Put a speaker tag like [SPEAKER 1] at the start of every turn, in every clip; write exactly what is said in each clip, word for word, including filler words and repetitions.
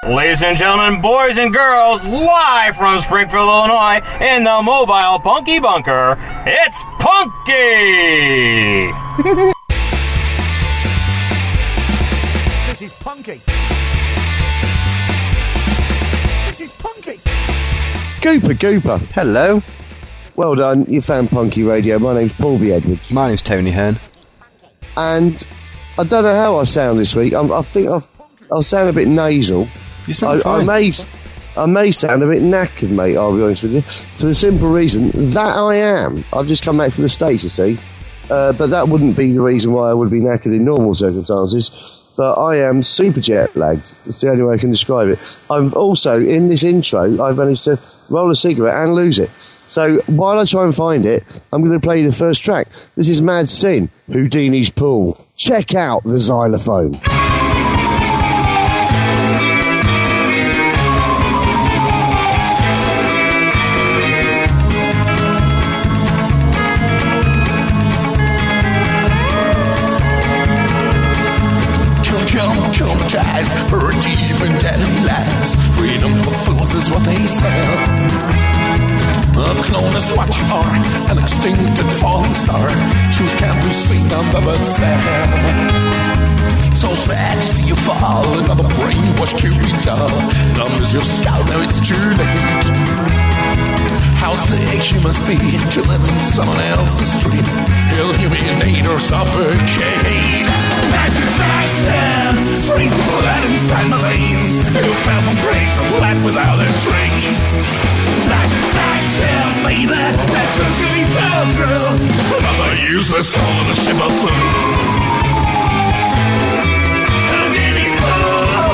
[SPEAKER 1] Ladies and gentlemen, boys and girls, live from Springfield, Illinois, in the mobile Punky Bunker, it's Punky!
[SPEAKER 2] This is Punky. This is Punky.
[SPEAKER 3] Gooper Gooper.
[SPEAKER 4] Hello.
[SPEAKER 3] Well done, you found Punky Radio. My name's Paul B. Edwards.
[SPEAKER 4] My name's Tony Hearn.
[SPEAKER 3] And I don't know how I sound this week. I'm, I think I've, I'll sound a bit nasal.
[SPEAKER 4] You sound
[SPEAKER 3] I,
[SPEAKER 4] fine.
[SPEAKER 3] I may, I may sound a bit knackered, mate, I'll be honest with you. For the simple reason that I am. I've just come back from the States, you see. Uh, but that wouldn't be the reason why I would be knackered in normal circumstances. But I am super jet lagged. It's the only way I can describe it. I'm also, in this intro, I've managed to roll a cigarette and lose it. So while I try and find it, I'm going to play you the first track. This is Mad Sin, Houdini's Pool. Check out the xylophone.
[SPEAKER 5] For deep and deadly lands, freedom for fools is what they sell. A clone is what you are, an extincted falling star. Truth can't be seen under the spell. So sad to see you fall, another brainwash to be dull. Numb is your skull, now it's too late. How sick you must be to live in someone else's dream. He'll humiliate or suffocate. Magic Factor, freeze the blood inside my veins. You fell from grace and left without a trace. Magic Factor, baby, that truth can be so cruel. Another useless soul on a ship of fools. Houdini's Pool.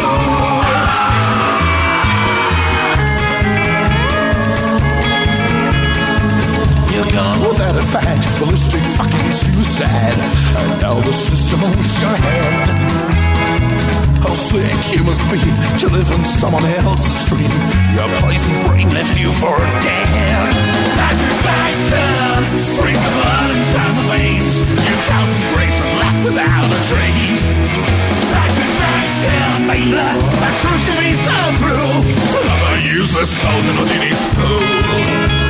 [SPEAKER 5] You're gone without a fight, ballistic fucking suicide. And now the system owns your hand. How sick you must be to live in someone else's dream. Your poisoned brain left you for dead. Magic Factor, freeze the blood inside the veins. You found some grace and left without a trace. Magic Factor, baby, that truth can be so cruel. Another useless soul in Houdini's Pool.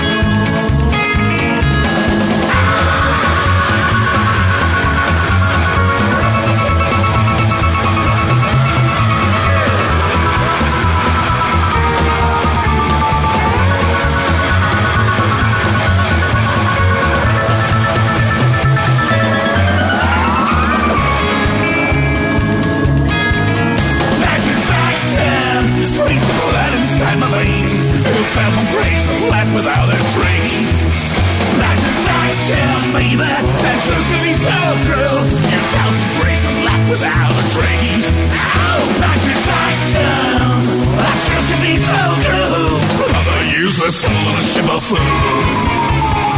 [SPEAKER 5] Fell from grace and left without a trace. Magic Factor, baby, that truth can be so cruel. You fell from grace and left without a trace. Oh, Magic Factor, that truth can be so cruel. Another useless soul on a ship of fools.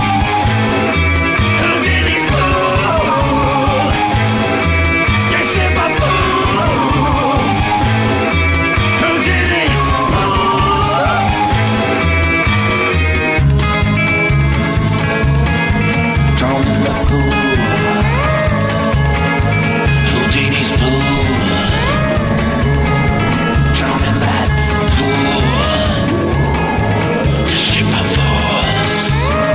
[SPEAKER 5] Houdini's Pool. Your ship of fools. Houdini's Pool.
[SPEAKER 6] Houdini's Pool. Drown in that pool. The ship of fools.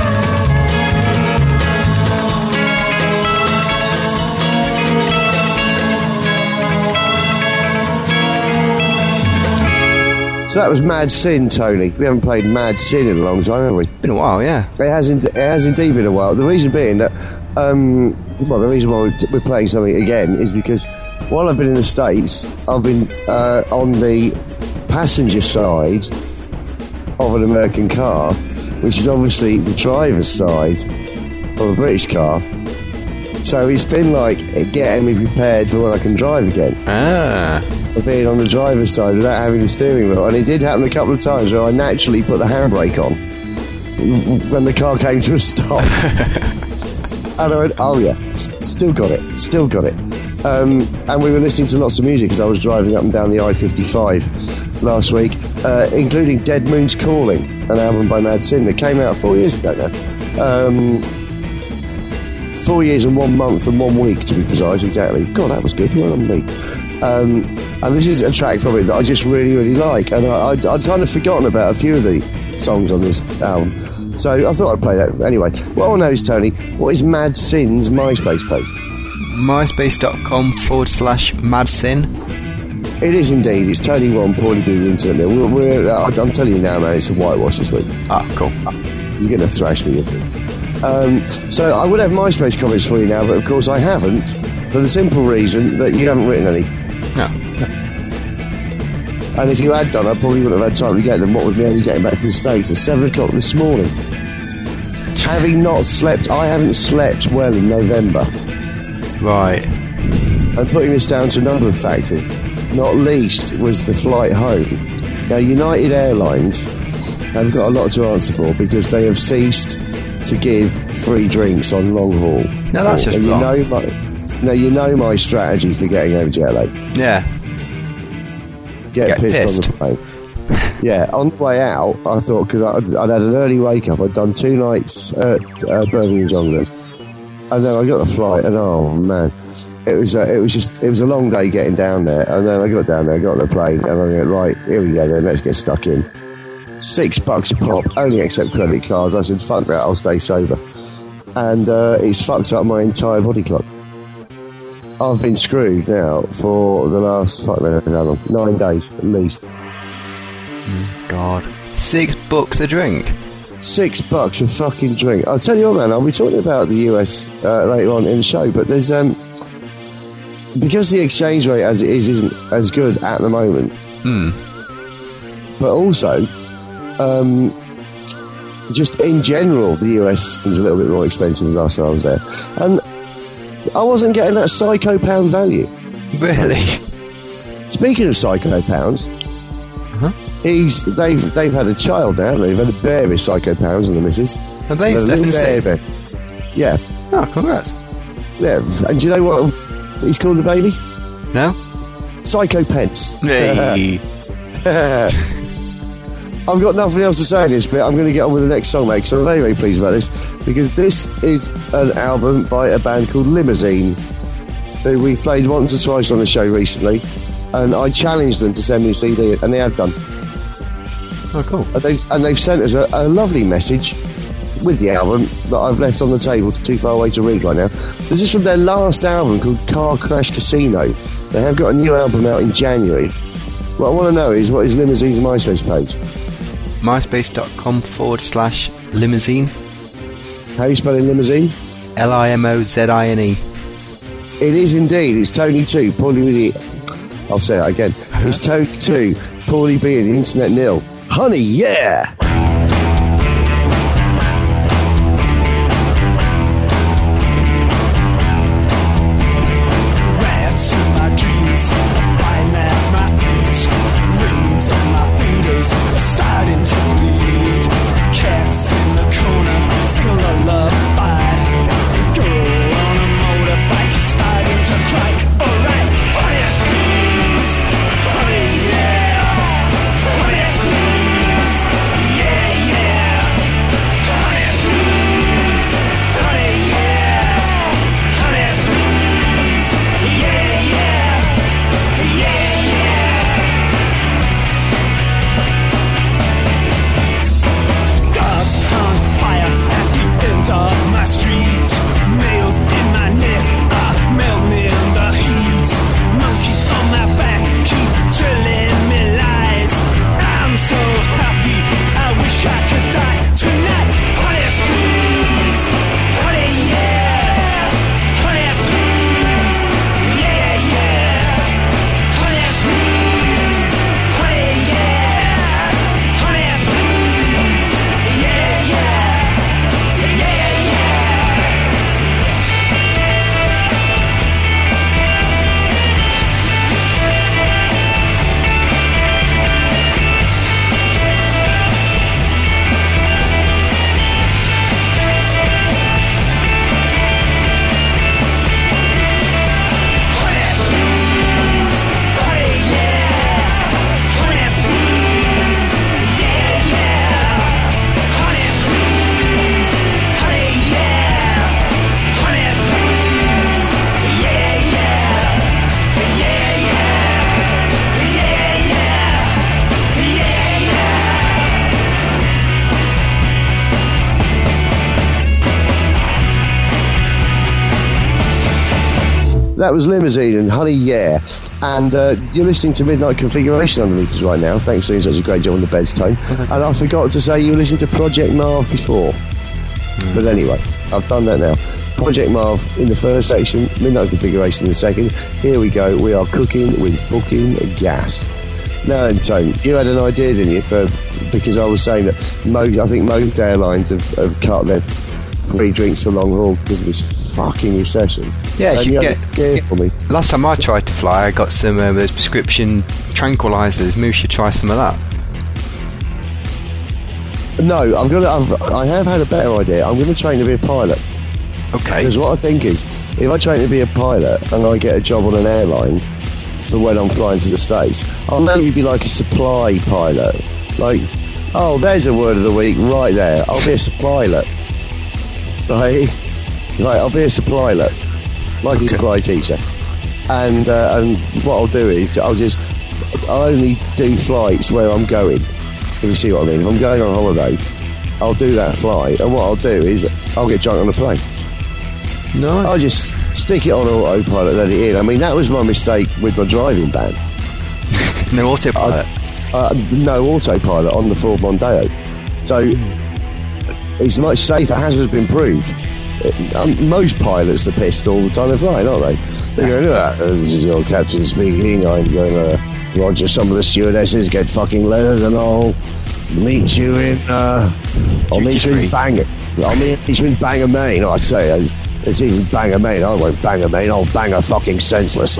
[SPEAKER 3] So that was Mad Sin, Tony. We haven't played Mad Sin in a long time, have we?
[SPEAKER 4] Been a while, yeah.
[SPEAKER 3] It has, in, it has indeed been a while. The reason being that, um, well, the reason why we're playing something again is because while I've been in the States, I've been uh, on the passenger side of an American car, which is obviously the driver's side of a British car. So it's been like getting me prepared for when I can drive again.
[SPEAKER 4] Ah.
[SPEAKER 3] For being on the driver's side without having the steering wheel. And it did happen a couple of times where I naturally put the handbrake on when the car came to a stop. And I went, oh yeah, s- still got it, still got it. Um, and we were listening to lots of music as I was driving up and down the I fifty-five last week, uh, including Dead Moon's Calling, an album by Mad Sin that came out four years ago now. Um, four years and one month and one week, to be precise, exactly. God, that was good. Well done me. Um, and this is a track from it that I just really, really like. And I, I'd, I'd kind of forgotten about a few of the songs on this album. So I thought I'd play that. Anyway, what I want to know is, Tony, what is Mad Sin's MySpace page?
[SPEAKER 4] MySpace.com forward slash Mad Sin.
[SPEAKER 3] It is indeed. It's Tony One, Paulie B, the Internet. We're, we're, I'm telling you now, man, it's a whitewash this week.
[SPEAKER 4] Ah, cool.
[SPEAKER 3] You're going to thrash me, isn't it? Um, so I would have MySpace comments for you now, but of course I haven't, for the simple reason that you haven't written any.
[SPEAKER 4] No.
[SPEAKER 3] And if you had done, I probably wouldn't have had time to get them. What with me only getting back from the States at seven o'clock this morning. Having not slept, I haven't slept well in November.
[SPEAKER 4] Right.
[SPEAKER 3] I'm putting this down to a number of factors. Not least was the flight home. Now, United Airlines have got a lot to answer for because they have ceased to give free drinks on long haul.
[SPEAKER 4] No, that's just
[SPEAKER 3] and you
[SPEAKER 4] wrong.
[SPEAKER 3] know my, now, you know my strategy for getting over jet lag.
[SPEAKER 4] Yeah.
[SPEAKER 3] Get,
[SPEAKER 4] Get
[SPEAKER 3] pissed,
[SPEAKER 4] pissed.
[SPEAKER 3] on the plane. Yeah, on the way out, I thought, because I'd, I'd had an early wake up, I'd done two nights at uh, Birmingham Jongleurs, and then I got the flight, and oh man, it was uh, it was just it was a long day getting down there, and then I got down there, got on the plane, and I went, right, here we go then, let's get stuck in. Six bucks a pop, only accept credit cards. I said, fuck that, I'll stay sober. And uh, it's fucked up my entire body clock. I've been screwed now for the last, fuck me, how long? Nine days at least.
[SPEAKER 4] God. Six bucks a drink.
[SPEAKER 3] Six bucks a fucking drink. I'll tell you what, man, I'll be talking about the U S uh, later on in the show, but there's, um, because the exchange rate as it is isn't as good at the moment,
[SPEAKER 4] Hmm.
[SPEAKER 3] but also, um, just in general, the U S is a little bit more expensive than last time I was there. And I wasn't getting that Psycho Pound value.
[SPEAKER 4] Really?
[SPEAKER 3] Speaking of Psycho Pounds,
[SPEAKER 4] Uh-huh.
[SPEAKER 3] he's they've they've had a child now. They've had a baby, Psycho Pounds and the missus.
[SPEAKER 4] Have they?
[SPEAKER 3] They've had a little
[SPEAKER 4] Stephen C?
[SPEAKER 3] baby. Yeah,
[SPEAKER 4] Oh, congrats.
[SPEAKER 3] yeah. And do you know what he's called the baby?
[SPEAKER 4] No?
[SPEAKER 3] Psycho Pence.
[SPEAKER 4] Hey.
[SPEAKER 3] I've got nothing else to say in this bit. I'm going to get on with the next song, mate, because I'm very, very pleased about this, because this is an album by a band called Limousine, who we played once or twice on the show recently, and I challenged them to send me a C D, and they have done.
[SPEAKER 4] Oh, cool.
[SPEAKER 3] And they've, and they've sent us a, a lovely message with the album that I've left on the table, too far away to read right now. This is from their last album called Car Crash Casino. They have got a new album out in January. What I want to know is, what is Limousine's MySpace page?
[SPEAKER 4] MySpace.com forward slash limousine.
[SPEAKER 3] How are you spelling Limousine?
[SPEAKER 4] L I M O Z I N E.
[SPEAKER 3] It is indeed. It's Tony two, Paulie B. The... I'll say it again. It's Tony two, Paulie B and the Internet Nil. Honey, yeah!
[SPEAKER 5] Rats in my dreams, biting at my feet. Rings on my fingers are starting to bleed. Cats in the corner sing a lullaby. Girl on a motorbike is starting to cry. Alright, honey, please, honey, yeah, honey, please, yeah.
[SPEAKER 3] that was Limousine and Honey Yeah. And uh, you're listening to Midnight Configuration underneath us right now. Thanks for doing such a great job on the bed's tone. And I forgot to say you were listening to Project Marv before. Mm. But anyway, I've done that now. Project Marv in the first section, Midnight Configuration in the second. Here we go. We are cooking with fucking gas. Now then, Tone, you had an idea, didn't you? For, because I was saying that mo- I think most airlines have, have cut their free drinks for long haul because of this fucking recession.
[SPEAKER 4] Yeah, you
[SPEAKER 3] and
[SPEAKER 4] should
[SPEAKER 3] you
[SPEAKER 4] get.
[SPEAKER 3] get for me.
[SPEAKER 4] Last time I tried to fly, I got some um, those prescription tranquilizers. Maybe we should try some of that.
[SPEAKER 3] No, I'm gonna. I've, I have had a better idea. I'm going to train to be a pilot.
[SPEAKER 4] Okay.
[SPEAKER 3] Because what I think is, if I train to be a pilot and I get a job on an airline for when I'm flying to the States, I'll maybe be like a supply pilot. Like, oh, there's a word of the week right there. I'll be a supply-let. Right? Right, I'll be a supply-let. Like a supply teacher. And, uh, and what I'll do is, I'll just, I'll only do flights where I'm going. If you see what I mean. If I'm going on holiday, I'll do that flight. And what I'll do is, I'll get drunk on the plane.
[SPEAKER 4] Nice.
[SPEAKER 3] I'll just stick it on autopilot, let it in. I mean, that was my mistake with my driving ban.
[SPEAKER 4] No autopilot.
[SPEAKER 3] I, uh, no autopilot on the Ford Mondeo. So it's much safer, as has been proved. It, um, most pilots are pissed all the time they're flying, aren't they? They're going, ah, this is your captain speaking. I'm going to roger some of the stewardesses, get fucking letters, and I'll meet you in. Uh, I'll meet you in Bangor. I'll meet you in Bangor, Maine. Oh, I'd say. Uh, It's even Bangor, Maine. I won't Bangor, Maine. I'll bang her fucking senseless.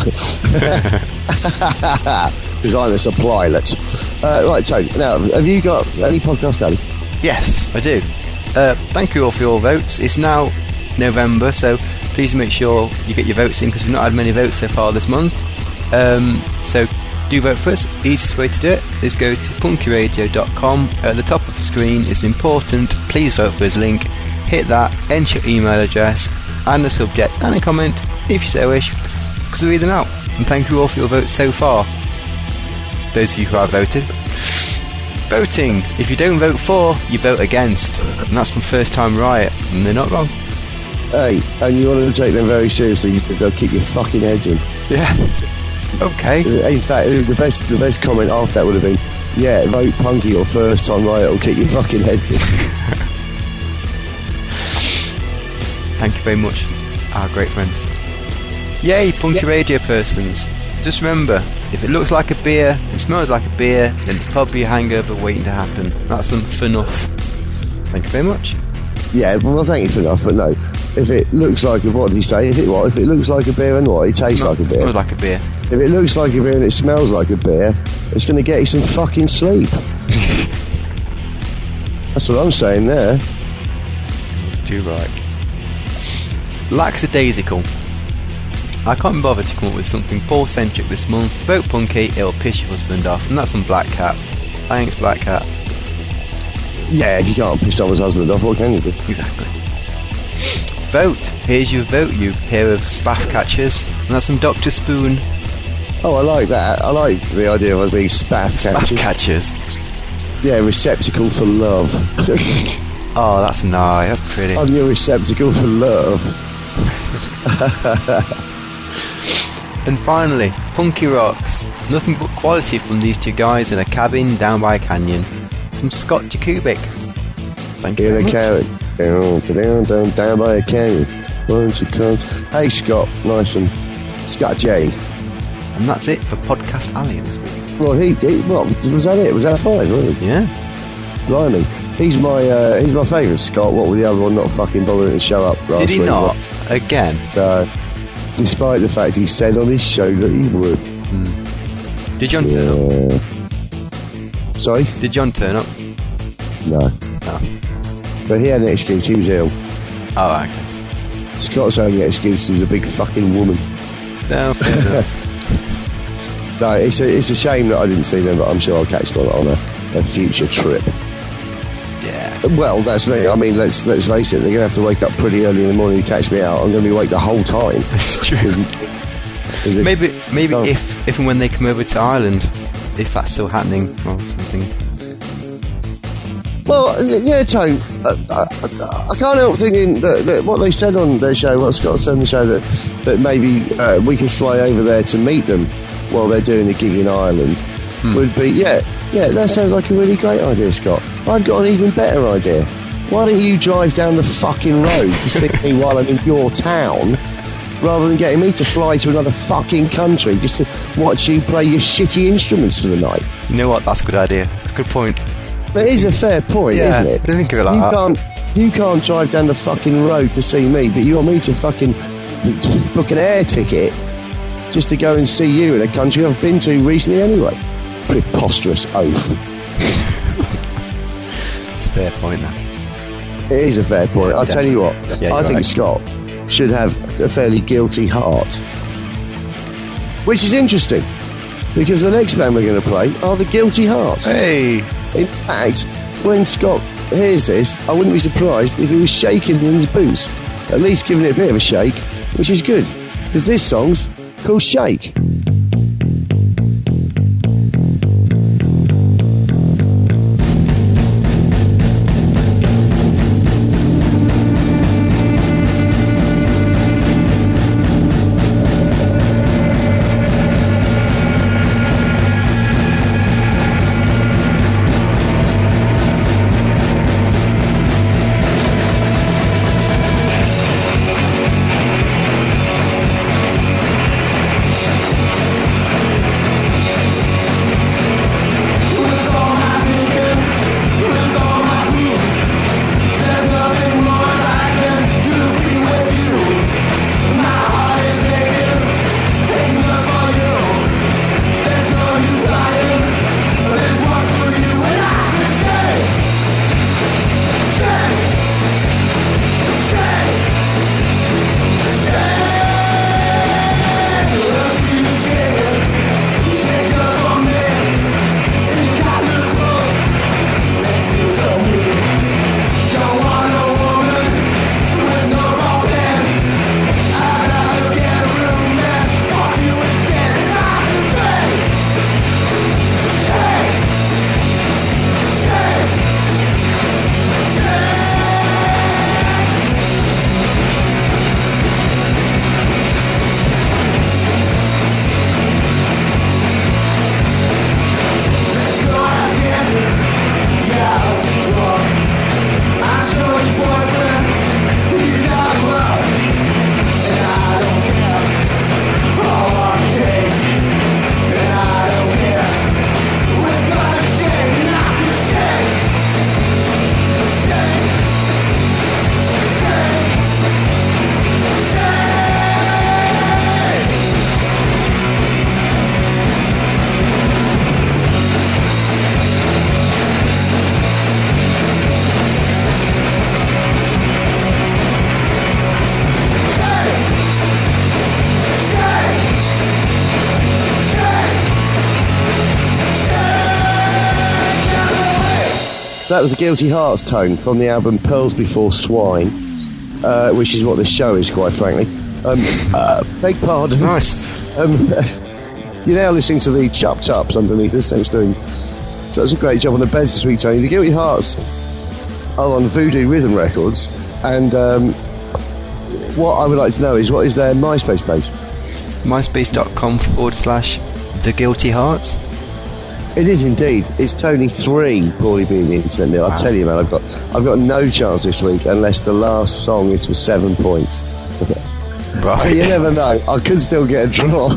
[SPEAKER 3] Because I'm a supply-let. Uh, right, Tony. Now, have you got any podcast, Daddy?
[SPEAKER 4] Yes, I do. Uh, thank you all for your votes. It's now November, so please make sure you get your votes in because we've not had many votes so far this month. Um, so do vote for us. Easiest way to do it is go to punky radio dot com. At the top of the screen is an important Please Vote For Us link. Hit that, enter your email address and a subject and a comment if you so wish, because we read them out. And thank you all for your votes so far. Those of you who have voted. Voting. If you don't vote for, you vote against. And that's from First Time Riot, and they're not wrong.
[SPEAKER 3] Hey, and you want to take them very seriously because they'll kick your fucking heads in.
[SPEAKER 4] Yeah. Okay.
[SPEAKER 3] In fact, the best the best comment after that would have been, yeah, vote Punky or First Time Riot will kick your fucking heads in.
[SPEAKER 4] Thank you very much, our great friends. Yay, Punky yeah. Radio persons. Just remember, if it looks like a beer, it smells like a beer, then it's probably a hangover waiting to happen. That's enough enough. Thank you very much.
[SPEAKER 3] Yeah, well, thank you for enough, but no. If it looks like a, what did he say? If it what? If it looks like a beer and what? It tastes
[SPEAKER 4] Smell,
[SPEAKER 3] like a beer.
[SPEAKER 4] It smells like a beer.
[SPEAKER 3] If it looks like a beer and it smells like a beer, it's going to get you some fucking sleep. That's what I'm saying there.
[SPEAKER 4] Too right. Lackadaisical. I can't be bothered to come up with something Paul-centric this month. Vote Punky, it'll piss your husband off. And that's on Black Cat. Thanks, Black Cat.
[SPEAKER 3] Yeah, if you can't piss someone's husband off, what can you do?
[SPEAKER 4] Exactly. Vote. Here's your vote, you pair of spaff catchers. And that's from Doctor Spoon.
[SPEAKER 3] Oh, I like that. I like the idea of us being spaff catchers.
[SPEAKER 4] Spaff catchers.
[SPEAKER 3] Yeah, receptacle for love.
[SPEAKER 4] Oh, that's nice. That's pretty.
[SPEAKER 3] I'm your receptacle for love.
[SPEAKER 4] And finally, Punky Rocks. Nothing but quality from these two guys in a cabin down by a canyon. From Scott Jakubik. Thank you.
[SPEAKER 3] In a cabin. Down, down, down, down by a canyon. Bunch of cunts. Hey, Scott. Nice one. Scott J.
[SPEAKER 4] And that's it for Podcast Alley this week.
[SPEAKER 3] Well, he, he what, was that it? Was that five, wasn't it?
[SPEAKER 4] Yeah.
[SPEAKER 3] Blimey. He's my uh, he's my favourite, Scott. What with the other one not fucking bothering to show up last week?
[SPEAKER 4] Did he not?
[SPEAKER 3] What?
[SPEAKER 4] Again?
[SPEAKER 3] Uh, despite the fact he said on his show that he would.
[SPEAKER 4] Mm. Did John yeah. turn
[SPEAKER 3] up? Sorry?
[SPEAKER 4] Did John turn up?
[SPEAKER 3] No.
[SPEAKER 4] Oh.
[SPEAKER 3] But he had an excuse. He was ill.
[SPEAKER 4] Oh, okay.
[SPEAKER 3] Scott's only excuse is a big fucking woman.
[SPEAKER 4] No.
[SPEAKER 3] No, it's a, it's a shame that I didn't see them, but I'm sure I'll catch them on a, a future trip.
[SPEAKER 4] Yeah.
[SPEAKER 3] Well, that's me. I mean, let's let's face it. They're going to have to wake up pretty early in the morning to catch me out. I'm going to be awake the whole time.
[SPEAKER 4] That's true. maybe maybe oh. if if and when they come over to Ireland, if that's still happening or something.
[SPEAKER 3] Well, yeah, Tone, I, I, I can't help thinking that, that what they said on their show, what Scott said on the show, that, that maybe uh, we could fly over there to meet them while they're doing a gig in Ireland hmm. would be, yeah, yeah, that sounds like a really great idea, Scott. I've got an even better idea. Why don't you drive down the fucking road to see me while I'm in your town, rather than getting me to fly to another fucking country just to watch you play your shitty instruments for the night?
[SPEAKER 4] You know what? That's a good idea. That's a good point.
[SPEAKER 3] That is a fair point,
[SPEAKER 4] yeah,
[SPEAKER 3] isn't it?
[SPEAKER 4] I didn't think of it like
[SPEAKER 3] you
[SPEAKER 4] that.
[SPEAKER 3] Can't, you can't drive down the fucking road to see me, but you want me to fucking book an air ticket just to go and see you in a country I've been to recently anyway. Preposterous oaf.
[SPEAKER 4] It's a fair point, then.
[SPEAKER 3] It is a fair point. I'll tell you what,
[SPEAKER 4] yeah,
[SPEAKER 3] I think
[SPEAKER 4] right.
[SPEAKER 3] Scott should have a fairly guilty heart. Which is interesting, because the next band we're going to play are the Guilty Hearts.
[SPEAKER 4] Hey!
[SPEAKER 3] In fact, when Scott hears this, I wouldn't be surprised if he was shaking in his boots, at least giving it a bit of a shake, which is good, because this song's called Shake. That was the Guilty Hearts Tone from the album Pearls Before Swine, uh, which is what this show is, quite frankly. Um, uh, beg pardon.
[SPEAKER 4] Nice.
[SPEAKER 3] Um, you're now listening to the Chup Tups underneath us. Thanks for doing such a great job on the beds this week, Tony. The Guilty Hearts are on Voodoo Rhythm Records, and um, what I would like to know is, what is their MySpace page?
[SPEAKER 4] myspace.com forward slash The Guilty Hearts.
[SPEAKER 3] It is indeed. It's Tony three, poorly being the internet. Wow. I'll tell you, man, I've got I've got no chance this week unless the last song is for seven points.
[SPEAKER 4] Right.
[SPEAKER 3] So you never know. I could still get a draw.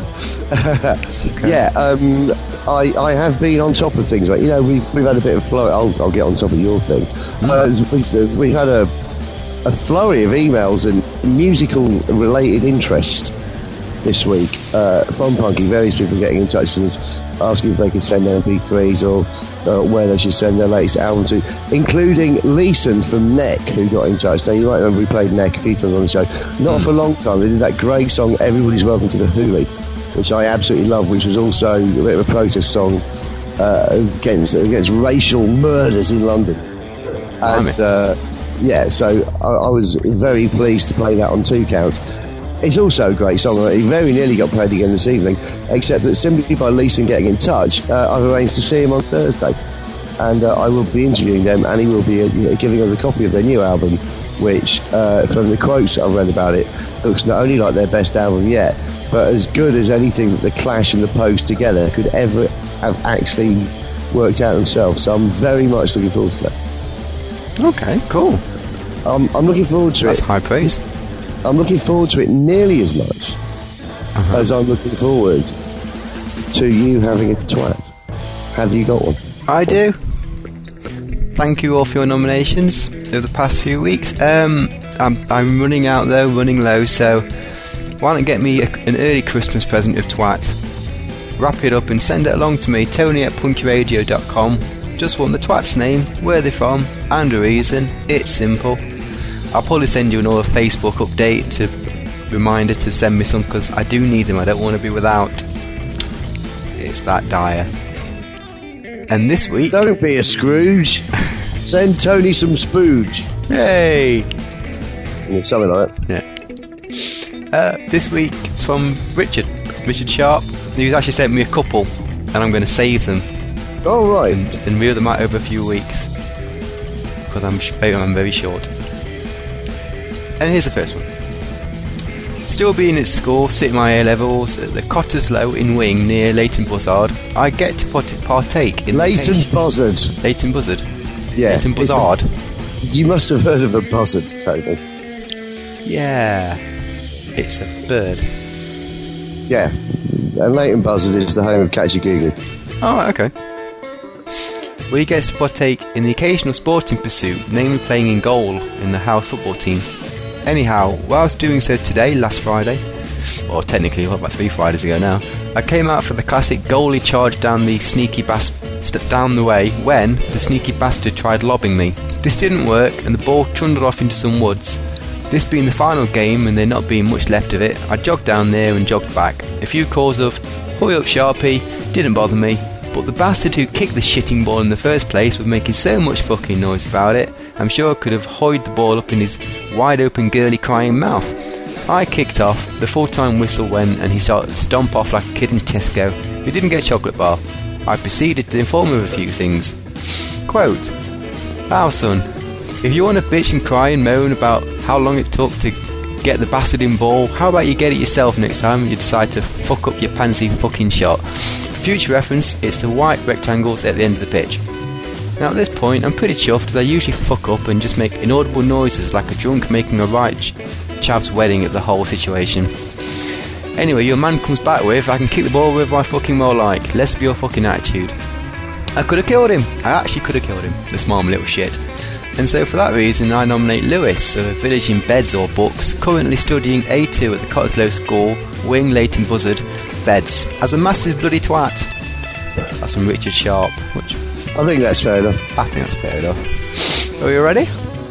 [SPEAKER 3] Okay. Yeah, um, I I have been on top of things, right? You know, we've we've had a bit of flow. I'll I'll get on top of your thing. Mm. Uh, we've, we've had a a flurry of emails and musical related interest this week uh, from Punky. Various people getting in touch with us, asking if they could send their M P threes or uh, where they should send their latest album to, including Leeson from Neck, who got in touch. Now, you might remember we played Neck a few times on the show. Not mm. for a long time. They did that great song, Everybody's Welcome to the Hoolie, which I absolutely love, which was also a bit of a protest song uh, against, against racial murders in London. And, uh, yeah, so I, I was very pleased to play that on two counts. It's also a great song. It very nearly got played again this evening, except that simply by Leeson getting in touch, uh, I've arranged to see him on Thursday. and uh, I will be interviewing them, and he will be uh, giving us a copy of their new album, which, uh, from the quotes I've read about it, looks not only like their best album yet, but as good as anything that the Clash and the Pogues together could ever have actually worked out themselves. So I'm very much looking forward to that.
[SPEAKER 4] Okay, cool.
[SPEAKER 3] Um, I'm looking forward to
[SPEAKER 4] That's
[SPEAKER 3] it.
[SPEAKER 4] high praise.
[SPEAKER 3] I'm looking forward to it nearly as much
[SPEAKER 4] Uh-huh.
[SPEAKER 3] as I'm looking forward to you having a twat. Have you got one?
[SPEAKER 4] I do. Thank you all for your nominations over the past few weeks. Um, I'm, I'm running out though, running low, so why don't get me a, an early Christmas present of twat? Wrap it up and send it along to me, Tony at punky radio dot com. Just want the twat's name, where they're from, and a reason. It's simple. I'll probably send you another Facebook update to reminder to send me some, because I do need them. I don't want to be without. It's that dire. And this week,
[SPEAKER 3] Don't be a Scrooge. Send Tony some spooge.
[SPEAKER 4] hey,
[SPEAKER 3] Yeah, something like that.
[SPEAKER 4] yeah. Uh, this week it's from Richard, Richard Sharp. He's actually sent me a couple, and I'm going to save them
[SPEAKER 3] Oh, right.
[SPEAKER 4] and, and reel them out over a few weeks because I'm sh- I'm very short. And here's the first one. Still being at school, sitting my A levels at the Cottersloe in Wing near Leighton Buzzard, I get to part- partake in
[SPEAKER 3] Leighton
[SPEAKER 4] the
[SPEAKER 3] Buzzard.
[SPEAKER 4] Leighton Buzzard.
[SPEAKER 3] Yeah.
[SPEAKER 4] Leighton
[SPEAKER 3] it's a-
[SPEAKER 4] Buzzard.
[SPEAKER 3] You must have heard of a buzzard, Tony.
[SPEAKER 4] Yeah, it's a bird.
[SPEAKER 3] Yeah. And Leighton Buzzard is the home of Catchy Googly.
[SPEAKER 4] Oh, right, okay. Well, he gets to partake in the occasional sporting pursuit, namely playing in goal in the house football team. Anyhow, whilst doing so today, last Friday, or technically what, about three Fridays ago now, I came out for the classic goalie charge down the sneaky bas- st- down the way when the sneaky bastard tried lobbing me. This didn't work, and the ball trundled off into some woods. This being the final game and there not being much left of it, I jogged down there and jogged back. A few calls of "Hurry up, Sharpie" didn't bother me, but the bastard who kicked the shitting ball in the first place was making so much fucking noise about it, I'm sure I could have hoid the ball up in his wide open girly crying mouth. I kicked off, the full-time whistle went, and he started to stomp off like a kid in Tesco who didn't get a chocolate bar. I proceeded to inform him of a few things. Quote, "Now son, if you want to bitch and cry and moan about how long it took to get the bastard in ball, how about you get it yourself next time you decide to fuck up your pansy fucking shot? For future reference, it's the white rectangles at the end of the pitch." Now at this point, I'm pretty chuffed as I usually fuck up and just make inaudible noises like a drunk making a right ch- chav's wedding at the whole situation. Anyway, your man comes back with, "I can kick the ball with my fucking well like, less of your fucking attitude." I could have killed him. I actually could have killed him, the small little shit. And so for that reason, I nominate Lewis of a village in Beds or Books, currently studying A two at the Cottesloe School, Wing, Leighton Buzzard, Beds, as a massive bloody twat. That's from Richard Sharp, which
[SPEAKER 3] I think that's fair enough.
[SPEAKER 4] I think that's fair enough. Are you ready?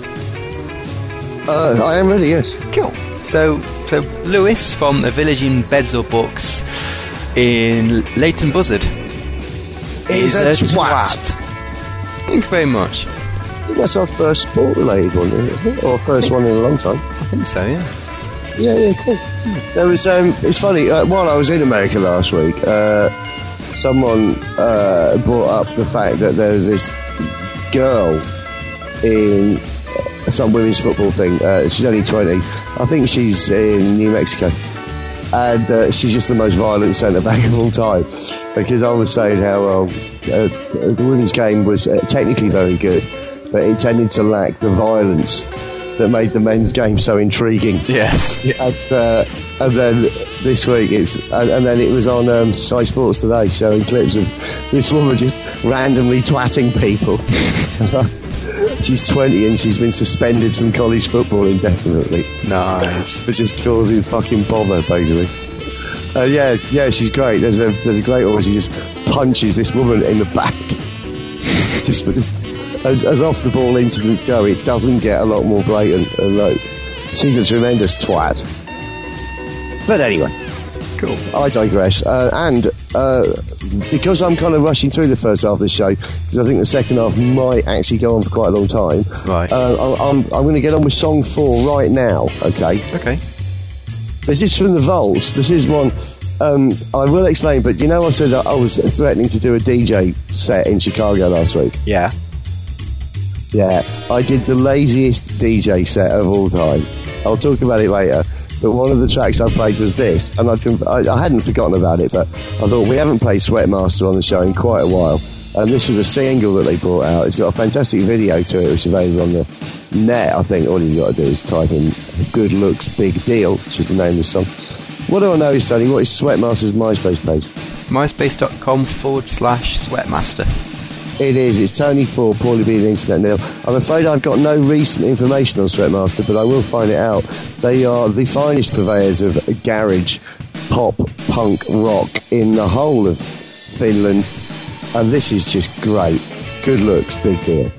[SPEAKER 3] Uh, I am ready, yes.
[SPEAKER 4] Cool. So, so Lewis from a village in Beds or Books in Leighton Buzzard
[SPEAKER 3] Is a twat.
[SPEAKER 4] Thank you very much.
[SPEAKER 3] I think that's our first sport-related one, isn't it? Or first one in a long time.
[SPEAKER 4] I think so, yeah.
[SPEAKER 3] Yeah, yeah, cool. There was, um, it's funny, uh, while I was in America last week, uh, someone uh, brought up the fact that there's this girl in uh, some women's football thing. Uh, she's only twenty. I think she's in New Mexico. And uh, she's just the most violent centre-back of all time. Because I was saying how well, uh, the women's game was uh, technically very good, but it tended to lack the violence that made the men's game so intriguing.
[SPEAKER 4] Yeah.
[SPEAKER 3] And, uh, and then this week it's and, and then it was on um, Sky Sports today, showing clips of this woman just randomly twatting people. She's twenty and she's been suspended from college football indefinitely.
[SPEAKER 4] Nice.
[SPEAKER 3] Which is causing fucking bother, basically. Uh, yeah, yeah, she's great. There's a there's a great one where she just punches this woman in the back. just for this. As, as off the ball incidents go, it doesn't get a lot more blatant. And like, she's a tremendous twat. But anyway,
[SPEAKER 4] Cool.
[SPEAKER 3] I digress. Uh, and uh, because I'm kind of rushing through the first half of the show, because I think the second half might actually go on for quite a long time.
[SPEAKER 4] Right.
[SPEAKER 3] Uh, I'm, I'm, I'm going to get on with song four right now. Okay.
[SPEAKER 4] Okay.
[SPEAKER 3] This is from the Vols. This is one Um, I will explain, but you know, I said that I was threatening to do a D J set in Chicago last week.
[SPEAKER 4] Yeah.
[SPEAKER 3] Yeah, I did the laziest D J set of all time. I'll talk about it later. But one of the tracks I played was this, and I, can, I, I hadn't forgotten about it, but I thought we haven't played Sweatmaster on the show in quite a while. And this was a single that they brought out. It's got a fantastic video to it, which is available on the net. I think all you've got to do is type in Good Looks Big Deal, which is the name of the song. What do I know is, Tony, what is Sweatmaster's MySpace page?
[SPEAKER 4] MySpace.com forward slash Sweatmaster.
[SPEAKER 3] It is. It's Tony Ford, Paulie B, the Internet Nil. I'm afraid I've got no recent information on Sweatmaster, but I will find it out. They are the finest purveyors of garage, pop, punk, rock in the whole of Finland, and this is just great. Good looks, big deal.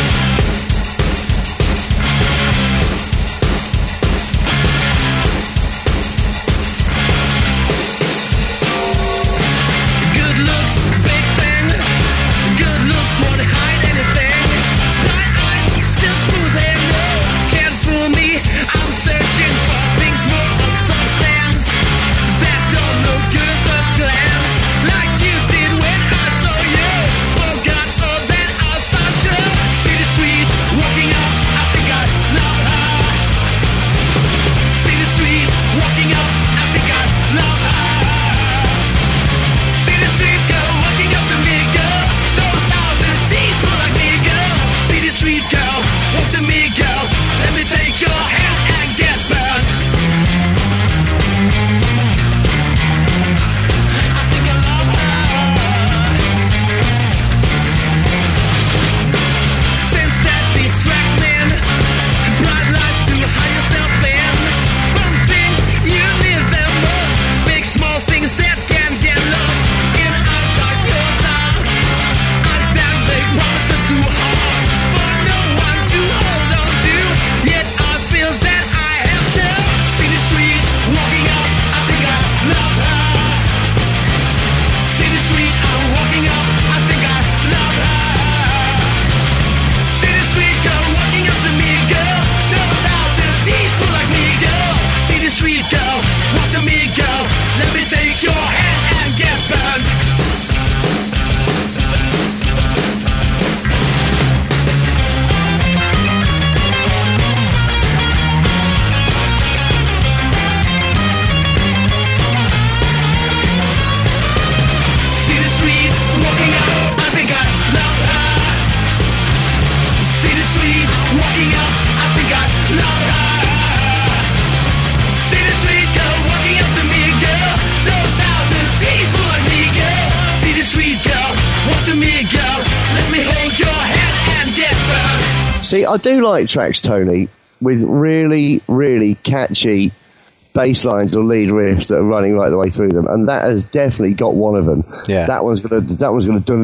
[SPEAKER 3] See, I do like tracks, Tony, with really, really catchy bass lines or lead riffs that are running right the way through them, and that has definitely got one of them.
[SPEAKER 4] Yeah.
[SPEAKER 3] That one's gonna. That one's gonna.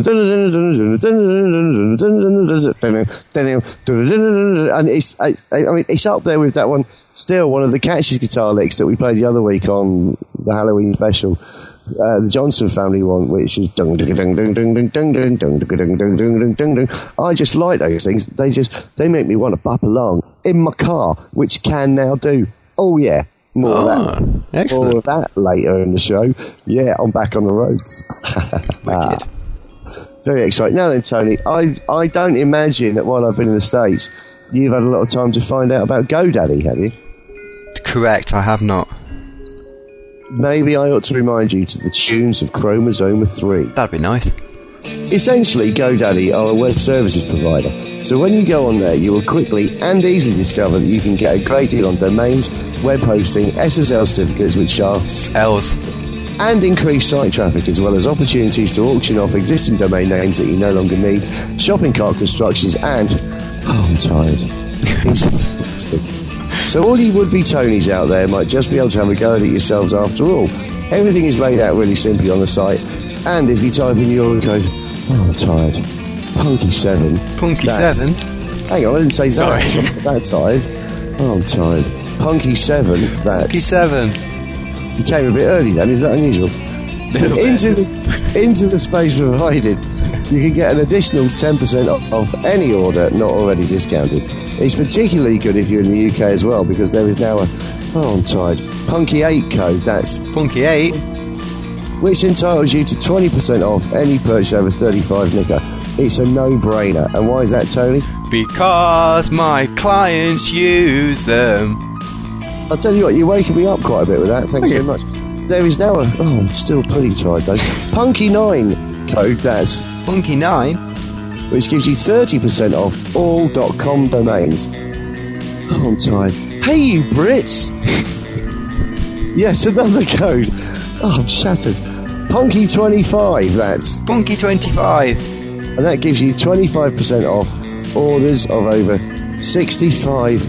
[SPEAKER 3] And it's. I, I mean, it's up there with that one. Still, one of the catchiest guitar licks that we played the other week on the Halloween special. Uh, the Johnson family one, which is dung dung dung dung dung dung dung dung dung dung dung dung dung dung. I just like those things. They just they make me want to bop along in my car, which can now do. Oh yeah, more
[SPEAKER 4] oh,
[SPEAKER 3] of that.
[SPEAKER 4] Excellent.
[SPEAKER 3] More of that later in the show. Yeah, I'm back on the roads.
[SPEAKER 4] Wicked.
[SPEAKER 3] Very exciting. Now then, Tony, I I don't imagine that while I've been in the States, you've had a lot of time to find out about GoDaddy, have you?
[SPEAKER 4] Correct. I have not.
[SPEAKER 3] Maybe I ought to remind you to the tunes of Chromosome three.
[SPEAKER 4] That'd be nice.
[SPEAKER 3] Essentially, GoDaddy are a web services provider. So when you go on there, you will quickly and easily discover that you can get a great deal on domains, web hosting, S S L certificates, which are
[SPEAKER 4] L's,
[SPEAKER 3] and increased site traffic, as well as opportunities to auction off existing domain names that you no longer need, shopping cart constructions, and oh, I'm tired. So all you would-be Tonys out there might just be able to have a go at it yourselves after all. Everything is laid out really simply on the site, and if you type in your code, oh, I'm tired, Punky seven.
[SPEAKER 4] Punky seven?
[SPEAKER 3] Hang on, I didn't say
[SPEAKER 4] Sorry.
[SPEAKER 3] that. I'm not that tired. Oh, I'm tired. Punky seven, that's...
[SPEAKER 4] Punky seven.
[SPEAKER 3] You came a bit early then, is that unusual? into, the, into the space provided, you can get an additional ten percent off any order not already discounted. It's particularly good if you're in the U K as well, because there is now a, oh, I'm tired, Punky eight code. That's
[SPEAKER 4] Punky eight?
[SPEAKER 3] which entitles you to twenty percent off any purchase over thirty-five nicker. It's a no-brainer. And why is that, Tony?
[SPEAKER 4] Because my clients use them.
[SPEAKER 3] I'll tell you what, you're waking me up quite a bit with that. Thanks
[SPEAKER 4] Thank
[SPEAKER 3] so much. There is now a... Oh, I'm still pretty tired, though. Punky nine code, that's...
[SPEAKER 4] Punky nine?
[SPEAKER 3] Which gives you thirty percent off all .com domains. Oh, I'm tired. Hey, you Brits! Yes, another code. Oh, I'm shattered. Punky twenty-five, that's...
[SPEAKER 4] Punky twenty-five.
[SPEAKER 3] And that gives you twenty-five percent off orders of over sixty-five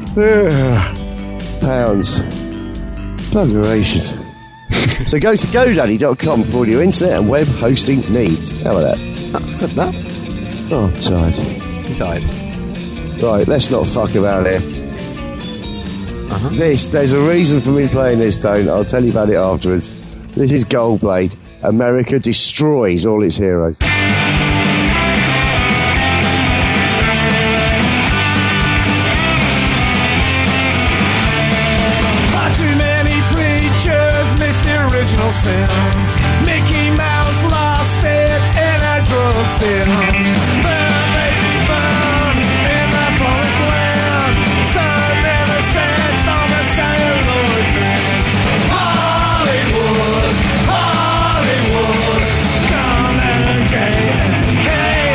[SPEAKER 3] pounds. Bloody So go to GoDaddy dot com for all your internet and web hosting needs. How about that?
[SPEAKER 4] That's good, that.
[SPEAKER 3] Oh, I'm tired.
[SPEAKER 4] I'm tired.
[SPEAKER 3] Right, let's not fuck about here.
[SPEAKER 4] Uh-huh.
[SPEAKER 3] This, there's a reason for me playing this, Tone. I'll tell you about it afterwards. This is Goldblade. America destroys all its heroes.
[SPEAKER 5] Too many preachers miss the original sin. Mickey Mouse lost it in a drugs bin. Burn, baby, burn in the promised land. Sun never sets on the celluloid bin. Hollywood, Hollywood, come and J and K.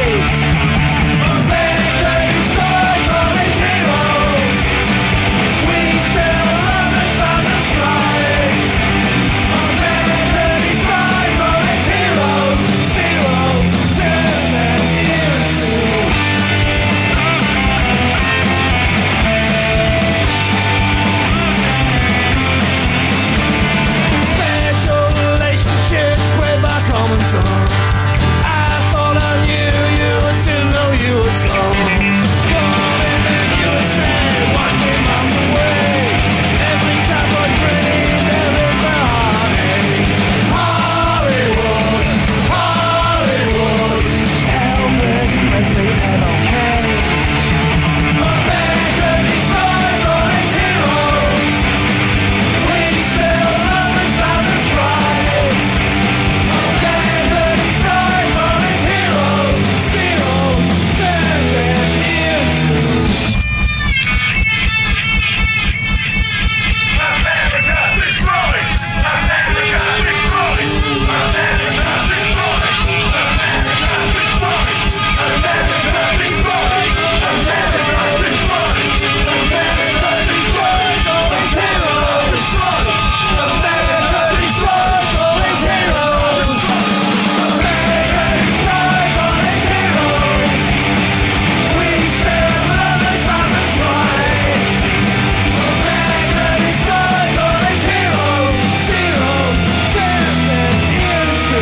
[SPEAKER 5] America destroys all its heroes. We still love the stars and stripes. America destroys all its heroes. Zeros turns them into special relationships spread by common tongue. I thought I knew you, I didn't know you at all. Born in the U S A, watching miles away. Every time I dream, there is a heartache. Hollywood, Hollywood, Elvis Presley, M L K. America destroys all its heroes. We still love the stars and stripes. America destroys all its heroes. Zeros turns them into America destroys. America destroys. America destroys. America destroys. America destroys. America destroys. America destroys all its heroes. America destroys all its heroes. America destroys all its heroes. We still love the stars and stripes. America destroys all its heroes. Zeros turns them into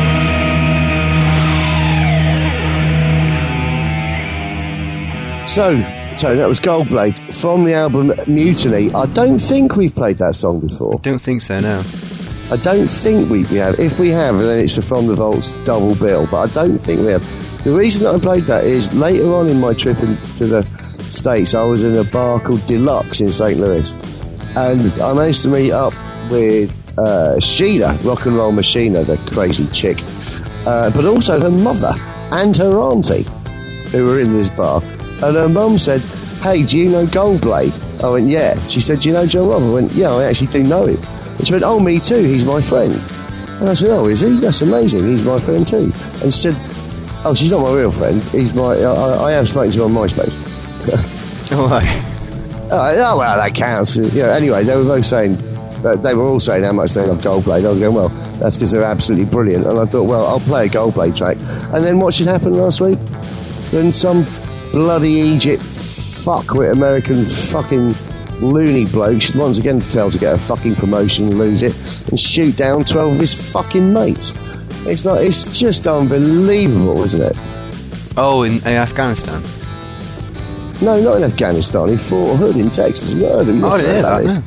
[SPEAKER 3] So, Tony, that was Goldblade from the album Mutiny. I don't think we've played that song before.
[SPEAKER 4] Don't think so, no.
[SPEAKER 3] I don't think we, we have. If we have, then it's a From the Vaults double bill, but I don't think we have. The reason that I played that is later on in my trip into the States, I was in a bar called Deluxe in Saint Louis, and I managed to meet up with uh, Sheila, Rock and Roll Machina, the crazy chick, uh, but also her mother and her auntie, who were in this bar. And her mum said, "Hey, do you know Goldblade?" I went, "Yeah." She said, "Do you know John Robb?" I went, "Yeah, I actually do know him." And she went, "Oh, me too, he's my friend." And I said, "Oh, is he? That's amazing, he's my friend too." And she said, "Oh, she's not my real friend, he's my, I, I have spoken to her on MySpace."
[SPEAKER 4] Oh, right.
[SPEAKER 3] Oh, well, that counts. Yeah, anyway, they were both saying, uh, they were all saying how much they love Goldblade. I was going, well, that's because they're absolutely brilliant. And I thought, well, I'll play a Goldblade track. And then what should happen last week? Then some bloody Egypt fuckwit American fucking loony bloke should once again fail to get a fucking promotion and lose it and shoot down twelve of his fucking mates. It's like, it's just unbelievable, isn't it?
[SPEAKER 4] Oh, in uh, Afghanistan.
[SPEAKER 3] No, not in Afghanistan, in Fort Hood in Texas. You've heard of it.
[SPEAKER 4] Oh, yeah, that,
[SPEAKER 3] this.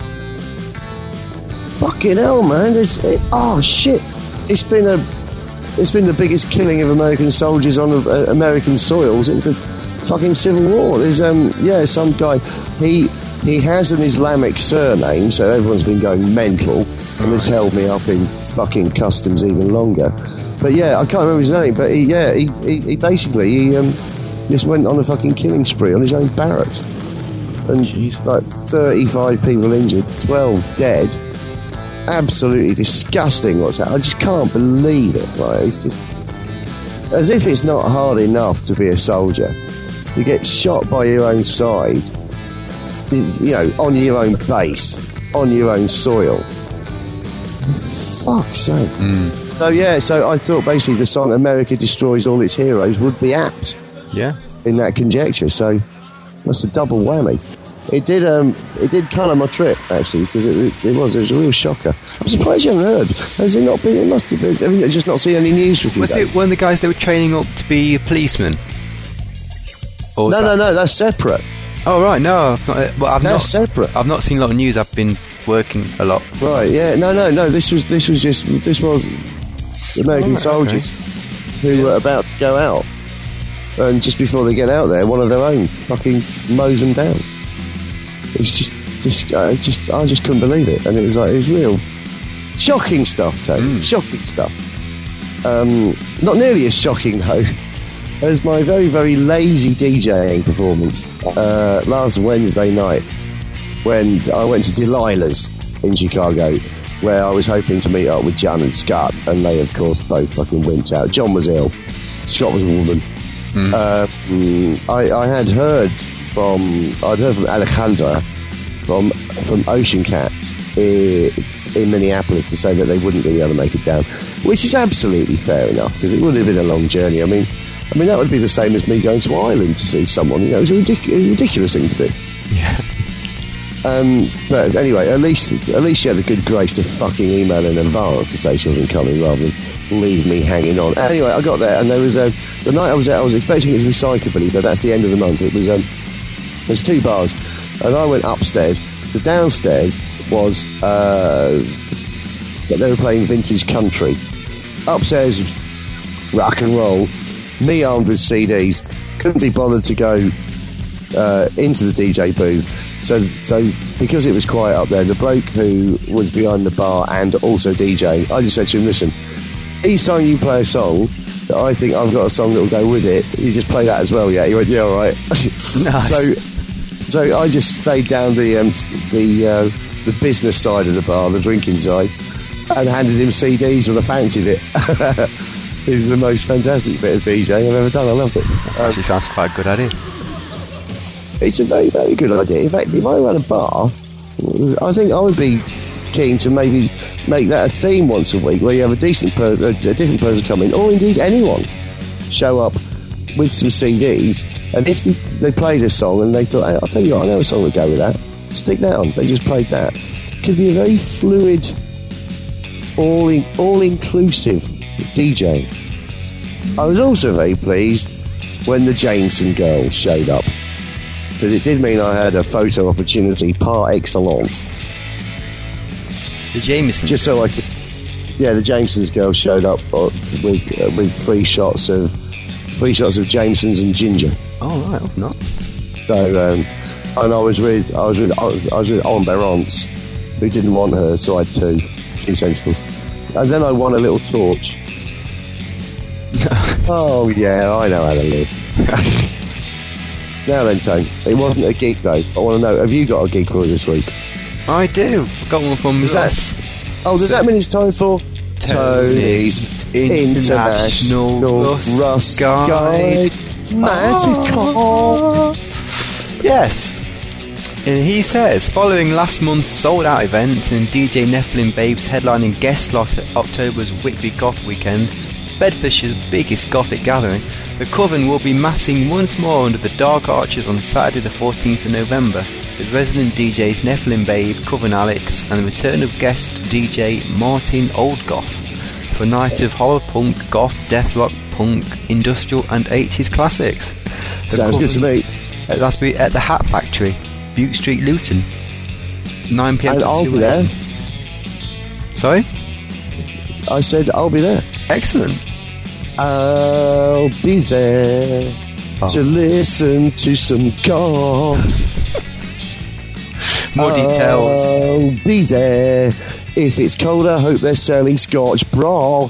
[SPEAKER 3] Fucking hell, man. There's, it, oh, shit. It's been a... It's been the biggest killing of American soldiers on uh, American soil since the fucking Civil War. There's, um, yeah, some guy, he he has an Islamic surname, so everyone's been going mental, and this held me up in fucking customs even longer. But yeah, I can't remember his name, but he, yeah, he, he, he basically he um, just went on a fucking killing spree on his own barracks. And
[SPEAKER 4] Jeez.
[SPEAKER 3] like thirty-five people injured, twelve dead. Absolutely disgusting what's happened. I just can't believe it. Like, it's just as if it's not hard enough to be a soldier. You get shot by your own side, you know, on your own base, on your own soil. Fuck's sake.
[SPEAKER 4] Mm.
[SPEAKER 3] So yeah, so I thought basically the song "America Destroys All Its Heroes" would be apt
[SPEAKER 4] Yeah.
[SPEAKER 3] in that conjecture. So that's a double whammy. It did, um, it did colour my trip actually, because it, it, it was, it was a real shocker. I'm surprised you haven't heard. Has it not been? It must have been. Have you just not seen any news for a few
[SPEAKER 4] Was
[SPEAKER 3] days?
[SPEAKER 4] it one of the guys that were training up to be a policeman? Or was
[SPEAKER 3] No,
[SPEAKER 4] that-
[SPEAKER 3] no, no. That's separate.
[SPEAKER 4] Oh right, no, I've not, well, I've
[SPEAKER 3] That's
[SPEAKER 4] not.
[SPEAKER 3] separate.
[SPEAKER 4] I've not seen a lot of news. I've been working a lot.
[SPEAKER 3] Right? Yeah. No, no, no. This was, this was just, this was American
[SPEAKER 4] Oh, right,
[SPEAKER 3] soldiers who were about to go out, and just before they get out there, one of their own fucking mows them down. It's just, just, I just, I just couldn't believe it, and it was like, it was real shocking stuff, Tony. Shocking stuff. Um, not nearly as shocking though as my very, very lazy DJing performance uh, last Wednesday night when I went to Delilah's in Chicago, where I was hoping to meet up with John and Scott, and they, of course, both fucking wimped out. John was ill, Scott was a woman. Mm. Uh, mm, I, I had heard from, I'd heard from Alejandra from from Ocean Cats in, in Minneapolis to say that they wouldn't be able to make it down, which is absolutely fair enough, because it would have been a long journey. I mean, I mean that would be the same as me going to Ireland to see someone. You know, it's a, ridic- a ridiculous thing to do.
[SPEAKER 4] Yeah.
[SPEAKER 3] Um, but anyway, at least at least she had the good grace to fucking email in advance to say she wasn't coming, rather than leave me hanging on. Anyway, I got there, and there was a the night I was there. I was expecting it to be Psychobilly, but that's the end of the month. It was um, there's two bars, and I went upstairs. The downstairs was uh, that they were playing vintage country. Upstairs, rock and roll. Me armed with C Ds, couldn't be bothered to go uh, into the D J booth. So, so because it was quiet up there, the bloke who was behind the bar and also DJing, I just said to him, listen, each time you play a song that I think I've got a song that will go with it, you just play that as well, yeah? He went, yeah, all right.
[SPEAKER 4] Nice.
[SPEAKER 3] So, so I just stayed down the um, the uh, the business side of the bar, the drinking side, and handed him C Ds when I fancied it. It's the most fantastic bit of DJing I've ever done. I loved it. Um,
[SPEAKER 4] Actually, sounds quite a good idea.
[SPEAKER 3] It's a very, very good idea. In fact, if I ran a bar, I think I would be keen to maybe make that a theme once a week, where you have a decent, per- a, a different person come in, or indeed anyone show up with some C Ds, and if they played a song and they thought, hey, I'll tell you what, I know a song to go with that, stick that on. They just played that. It could be a very fluid, all in, all inclusive D J. I was also very pleased when the Jameson girls showed up, because it did mean I had a photo opportunity par excellence.
[SPEAKER 4] The Jameson.
[SPEAKER 3] Just so I could, yeah, the Jamesons girls showed up uh, with uh, with three shots of three shots of Jamesons and ginger.
[SPEAKER 4] Oh right, oh, nice.
[SPEAKER 3] So, um, and I was with I was with I was with Amberance, who didn't want her, so I had two. Seemed sensible. And then I won a little torch. Oh yeah, I know how to live. Now then, Tone, it wasn't a gig though. I want to know, have you got a gig for this week?
[SPEAKER 4] I do. I've got one from
[SPEAKER 3] Is that-
[SPEAKER 4] Russ.
[SPEAKER 3] Oh, does that mean it's time for
[SPEAKER 4] Tony's
[SPEAKER 3] International,
[SPEAKER 4] International Russ
[SPEAKER 3] Russ
[SPEAKER 4] Guide.
[SPEAKER 3] Guide? Massive cock.
[SPEAKER 4] Yes. And he says, following last month's sold-out event and D J Nephilim Babes headlining guest slot at October's Whitby Goth Weekend, Bedfordshire's biggest gothic gathering, the Coven will be massing once more under the Dark Arches on Saturday the fourteenth of November, with resident D Js Nephilim Babe, Coven Alex, and the return of guest D J Martin Oldgoth for a night of horror punk, goth, death rock, punk, industrial and eighties classics. The
[SPEAKER 3] Sounds good to
[SPEAKER 4] Coven-
[SPEAKER 3] me.
[SPEAKER 4] Uh, That's be at the Hat Factory, Butte Street, Luton, nine p m
[SPEAKER 3] And
[SPEAKER 4] to
[SPEAKER 3] I'll
[SPEAKER 4] two
[SPEAKER 3] be
[SPEAKER 4] a m.
[SPEAKER 3] there.
[SPEAKER 4] Sorry?
[SPEAKER 3] I said I'll be there.
[SPEAKER 4] Excellent.
[SPEAKER 3] I'll be there
[SPEAKER 4] Oh.
[SPEAKER 3] to listen to some goth.
[SPEAKER 4] More details.
[SPEAKER 3] I'll be there. If it's colder, hope they're selling Scotch bra.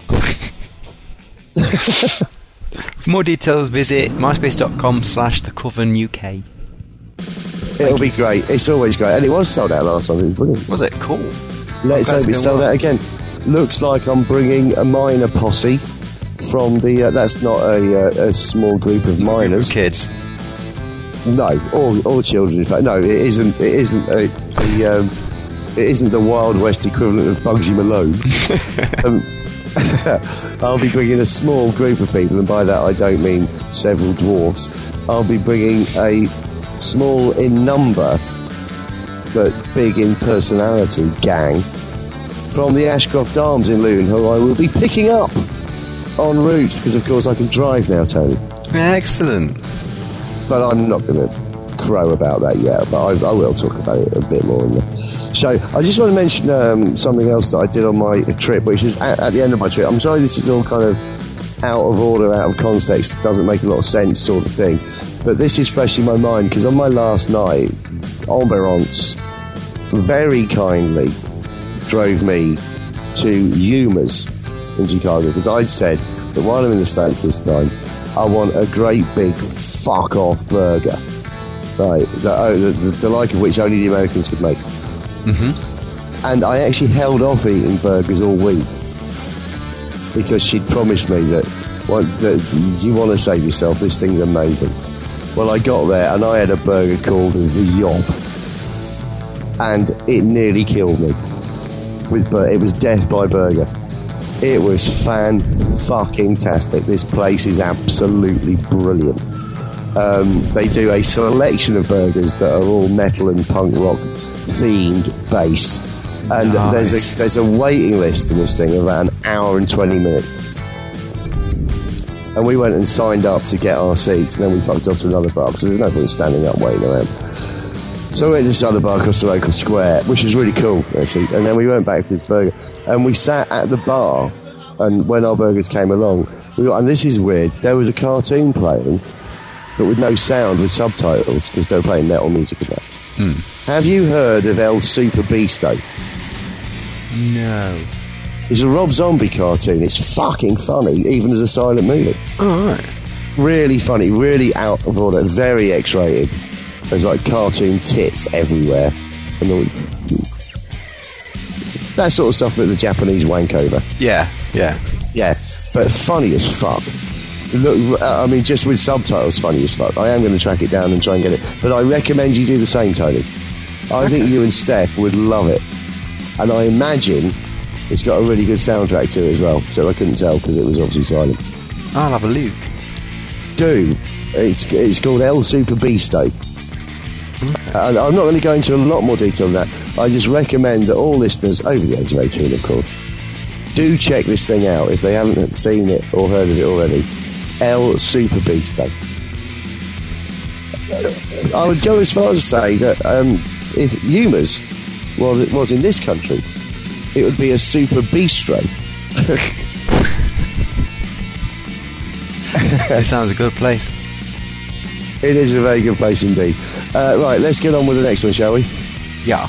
[SPEAKER 4] For more details, visit myspace.com slash the Coven UK.
[SPEAKER 3] It'll be great. It's always great. And it was sold out last time. It was brilliant.
[SPEAKER 4] Was it? Cool.
[SPEAKER 3] Let's
[SPEAKER 4] glad
[SPEAKER 3] hope
[SPEAKER 4] it's
[SPEAKER 3] it's
[SPEAKER 4] going
[SPEAKER 3] sold
[SPEAKER 4] well.
[SPEAKER 3] out again. Looks like I'm bringing a minor posse from the... Uh, that's not a, uh, a small group of minors.
[SPEAKER 4] Kids.
[SPEAKER 3] No, all, all children. In fact, no, it isn't. It isn't a, the. Um, it isn't the Wild West equivalent of Bugsy Malone. um, I'll be bringing a small group of people, and by that I don't mean several dwarfs. I'll be bringing a small in number but big in personality gang from the Ashcroft Arms in Luton, who I will be picking up en route because, of course, I can drive now, Tony.
[SPEAKER 4] Excellent.
[SPEAKER 3] But I'm not going to crow about that yet, but I, I will talk about it a bit more in the show. I just want to mention um, something else that I did on my trip, which is at, at the end of my trip. I'm sorry this is all kind of out of order, out of context, doesn't make a lot of sense sort of thing, but this is fresh in my mind because on my last night, Ambiance very kindly drove me to Humours in Chicago because I'd said that while I'm in the States this time, I want a great big fuck off burger, right? The, oh, the, the, the like of which only the Americans could make. Mm-hmm. And I actually held off eating burgers all week because she'd promised me that, well, that you want to save yourself. This thing's amazing. Well, I got there and I had a burger called the Yob, and it nearly killed me. With, but it was death by burger. It was fan-fucking-tastic. This place is absolutely brilliant. Um, they do a selection of burgers that are all metal and punk rock themed based, and
[SPEAKER 4] Nice.
[SPEAKER 3] there's a there's a waiting list in this thing of about an hour and twenty minutes. And we went and signed up to get our seats, and then we fucked off to another bar because there's no point standing up waiting around. So we went to this other bar across the local square, which was really cool, actually. And then we went back for this burger, and we sat at the bar. And when our burgers came along, we got, and this is weird, there was a cartoon playing, but with no sound, with subtitles, because they were playing metal music and that.
[SPEAKER 4] Hmm.
[SPEAKER 3] Have you heard of El Super Beasto?
[SPEAKER 4] No.
[SPEAKER 3] It's a Rob Zombie cartoon. It's fucking funny, even as a silent movie.
[SPEAKER 4] Alright.
[SPEAKER 3] Really funny, really out of order, very X-rated. There's like cartoon tits everywhere. And all, that sort of stuff that the Japanese wank over.
[SPEAKER 4] Yeah, yeah.
[SPEAKER 3] Yeah, but funny as fuck. Look, I mean, just with subtitles, funny as fuck. I am going to track it down and try and get it. But I recommend you do the same, Tony. I think you and Steph would love it. And I imagine it's got a really good soundtrack to it as well. So I couldn't tell because it was obviously silent.
[SPEAKER 4] I'll have a look.
[SPEAKER 3] Do. It's, it's called El Super Beasto. And I'm not going to go into a lot more detail than that. I just recommend that all listeners, over the age of eighteen of course, do check this thing out if they haven't seen it or heard of it already. El Super Beasto. I would go as far as to say that um, if Humours was, it was in this country, it would be a super bistro.
[SPEAKER 4] It sounds a good place.
[SPEAKER 3] It is a very good place indeed. Uh, right, let's get on with the next one, shall we?
[SPEAKER 4] Yeah.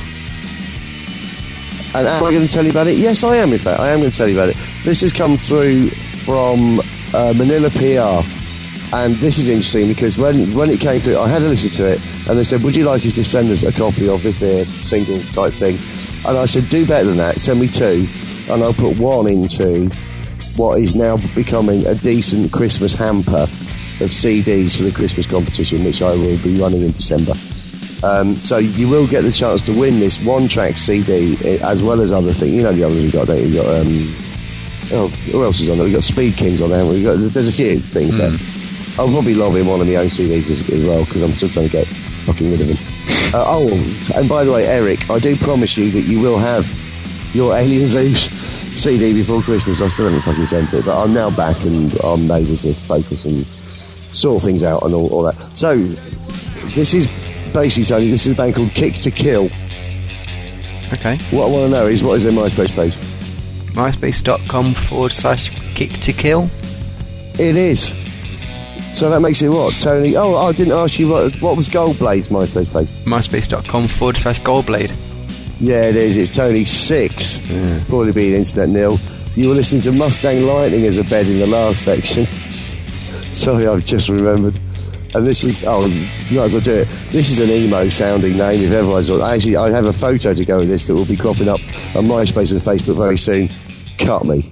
[SPEAKER 3] And am I going to tell you about it? Yes, I am, in fact. I am going to tell you about it. This has come through from uh, Manila P R. And this is interesting because when, when it came through, I had to listen to it. And they said, would you like us to send us a copy of this uh, single type thing? And I said, do better than that. Send me two. And I'll put one into what is now becoming a decent Christmas hamper of C Ds for the Christmas competition, which I will be running in December. Um, so you will get the chance to win this one-track C D as well as other things. You know the others we've got, don't you? We've got, um, oh, who else is on there? We've got Speed Kings on there. We've got, there's a few things mm. there. I'll probably lobby one of my own C Ds as, as well because I'm still trying to get fucking rid of them. Uh, oh, and by the way, Eric, I do promise you that you will have your Alien Zeus C D before Christmas. I still haven't fucking sent it, but I'm now back and I'm able to focus and sort things out and all, all that. So, this is basically, Tony, this is a band called Kick to Kill.
[SPEAKER 4] Okay.
[SPEAKER 3] What I want to know is, what is their MySpace page?
[SPEAKER 4] myspace.com forward slash kick to kill.
[SPEAKER 3] It is. So that makes it what? Tony? Oh, I didn't ask you what, what was Goldblade's MySpace page?
[SPEAKER 4] MySpace.com forward slash Goldblade.
[SPEAKER 3] Yeah, it is. It's Tony six. Yeah. Probably being internet nil. You were listening to Mustang Lightning as a bed in the last section. Sorry, I've just remembered. And this is, oh, you might as well do it. This is an emo sounding name if ever I saw. Actually, I have a photo to go with this that will be cropping up on MySpace and Facebook very soon. Cut me.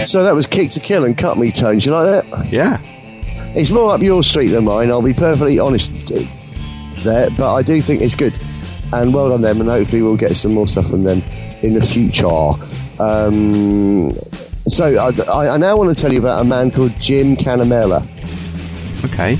[SPEAKER 3] So that was Kick to Kill and Cut Me Tone. Do you like that?
[SPEAKER 4] Yeah.
[SPEAKER 3] It's more up your street than mine, I'll be perfectly honest there, but I do think it's good. And well done them, and hopefully we'll get some more stuff from them in the future. Um, so I, I now want to tell you about a man called Jim Canamela.
[SPEAKER 4] Okay.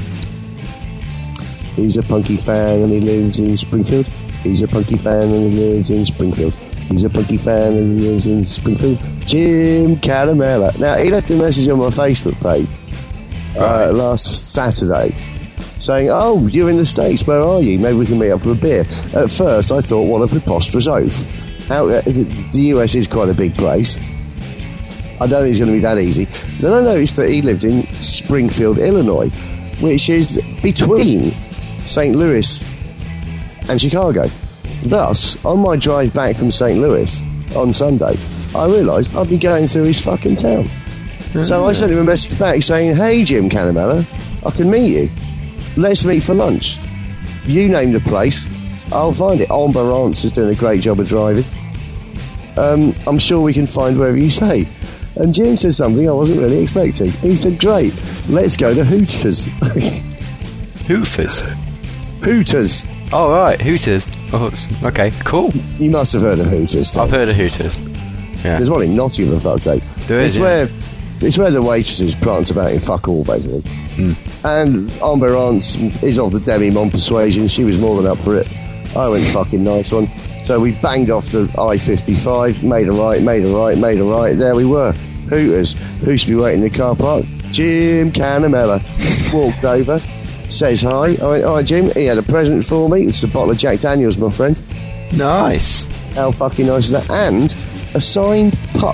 [SPEAKER 3] He's a punky fan and he lives in Springfield. He's a punky fan and he lives in Springfield. He's a punky fan and he lives in Springfield. Jim Canamela. Now, he left a message on my Facebook page uh, last Saturday saying, oh, you're in the States, where are you? Maybe we can meet up for a beer. At first, I thought, what a preposterous oath. How, uh, the U S is quite a big place. I don't think it's going to be that easy. Then I noticed that he lived in Springfield, Illinois, which is between Saint Louis and Chicago. Thus, on my drive back from Saint Louis on Sunday, I realised I'd be going through his fucking town. Mm-hmm. So I sent him a message back saying, hey, Jim Canamela, I can meet you. Let's meet for lunch. You name the place, I'll find it. Amberance is doing a great job of driving. Um, I'm sure we can find wherever you say. And Jim said something I wasn't really expecting. He said, great, let's go to Hooters.
[SPEAKER 4] Hoofers?
[SPEAKER 3] Hooters.
[SPEAKER 4] Oh, right, Hooters. Oh, okay, cool.
[SPEAKER 3] You must have heard of Hooters, Tom.
[SPEAKER 4] I've heard of Hooters. Yeah.
[SPEAKER 3] There's one in Nottingham, for fuck's sake.
[SPEAKER 4] There is,
[SPEAKER 3] it's
[SPEAKER 4] yeah.
[SPEAKER 3] where It's where the waitresses prance about in fuck all, basically. Mm. And Amberance is of the demi-monde persuasion. She was more than up for it. I went fucking nice one. So we banged off the I fifty-five, made a right, made a right, made a right. There we were. Hooters. Who should be waiting in the car park? Jim Canamela. Walked over, says hi. I went, hi Jim. He had a present for me. It's a bottle of Jack Daniels, my friend.
[SPEAKER 4] Nice.
[SPEAKER 3] How fucking nice is that? And a signed puck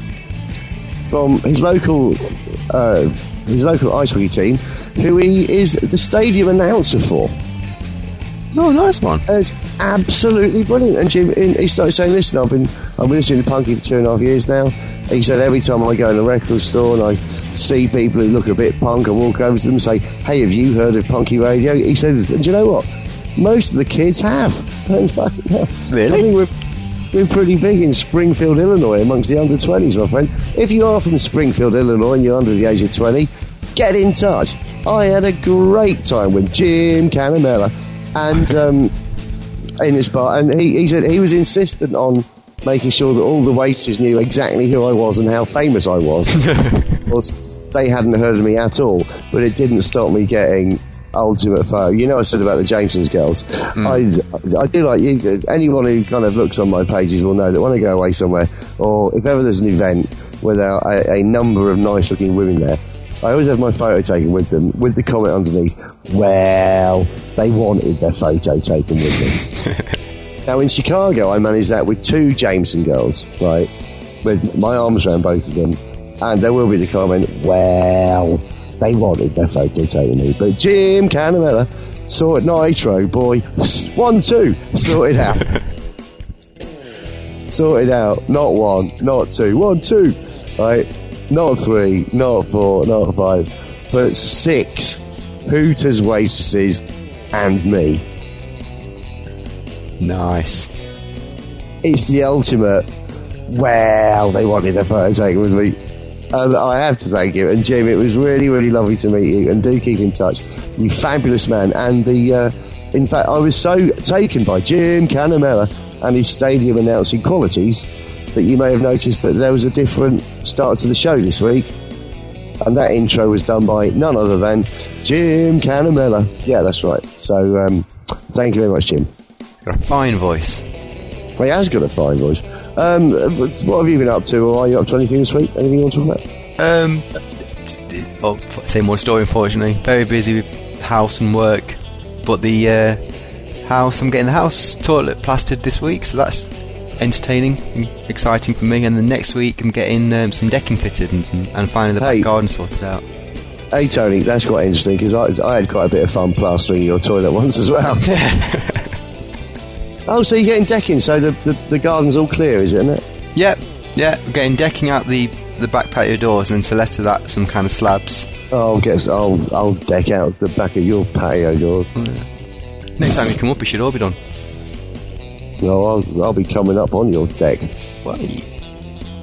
[SPEAKER 3] from his local uh, his local ice hockey team, who he is the stadium announcer for.
[SPEAKER 4] Oh, nice one.
[SPEAKER 3] It's absolutely brilliant. And Jim, he started saying, listen, I've been, I've been listening to Punky for two and a half years now. He said, every time I go in a record store and I see people who look a bit punk, I walk over to them and say, hey, have you heard of Punky Radio? He says, and do you know what? Most of the kids have. Really? I think we're, we're pretty big in Springfield, Illinois, amongst the under twenties, my friend. If you are from Springfield, Illinois, and you're under the age of twenty, get in touch. I had a great time with Jim Canamela. And um, in his bar, and he, he said he was insistent on making sure that all the waiters knew exactly who I was and how famous I was. Because they hadn't heard of me at all, but it didn't stop me getting ultimate photo. You know, I said about the Jamesons girls. Mm. I, I do like you. Anyone who kind of looks on my pages will know that when I go away somewhere, or if ever there's an event where there are a, a number of nice-looking women there, I always have my photo taken with them, with the comment underneath, well, they wanted their photo taken with them. Now, in Chicago, I managed that with two Jameson girls, right, with my arms around both of them, and there will be the comment, well, they wanted their photo taken with me. But Jim Canamela, sorted Nitro, boy, one, two, sorted out. Sorted out, not one, not two, one, two, right? Not three, not four, not five, but six Hooters waitresses and me.
[SPEAKER 4] Nice.
[SPEAKER 3] It's the ultimate, well, they wanted a photo taken with me. And I have to thank you. And Jim, it was really, really lovely to meet you. And do keep in touch. You fabulous man. And the, uh, in fact, I was so taken by Jim Canamela and his stadium announcing qualities that you may have noticed that there was a different start to the show this week, and that intro was done by none other than Jim Canamela. Yeah, that's right. So um, thank you very much, Jim.
[SPEAKER 4] He's got a fine voice.
[SPEAKER 3] He has got a fine voice. Um, what have you been up to, or are you up to anything this week? Anything you want to talk about?
[SPEAKER 4] Um, oh, same old story, unfortunately. Very busy with house and work, but the uh, house, I'm getting the house toilet plastered this week, so that's entertaining and exciting for me. And then next week I'm getting um, some decking fitted and, and finally the
[SPEAKER 3] hey,
[SPEAKER 4] back garden sorted out.
[SPEAKER 3] Hey Tony, that's quite interesting because I, I had quite a bit of fun plastering your toilet once as well. Oh, so you're getting decking, so the, the, the garden's all clear, is it, isn't it?
[SPEAKER 4] Yep, yeah, I'm getting decking out the, the back patio doors, and to left to that some kind of slabs.
[SPEAKER 3] Oh, guess I'll I'll deck out the back of your patio door.
[SPEAKER 4] Yeah. Next time you come up, it should all be done.
[SPEAKER 3] No, I'll, I'll be coming up on your deck.
[SPEAKER 4] Why?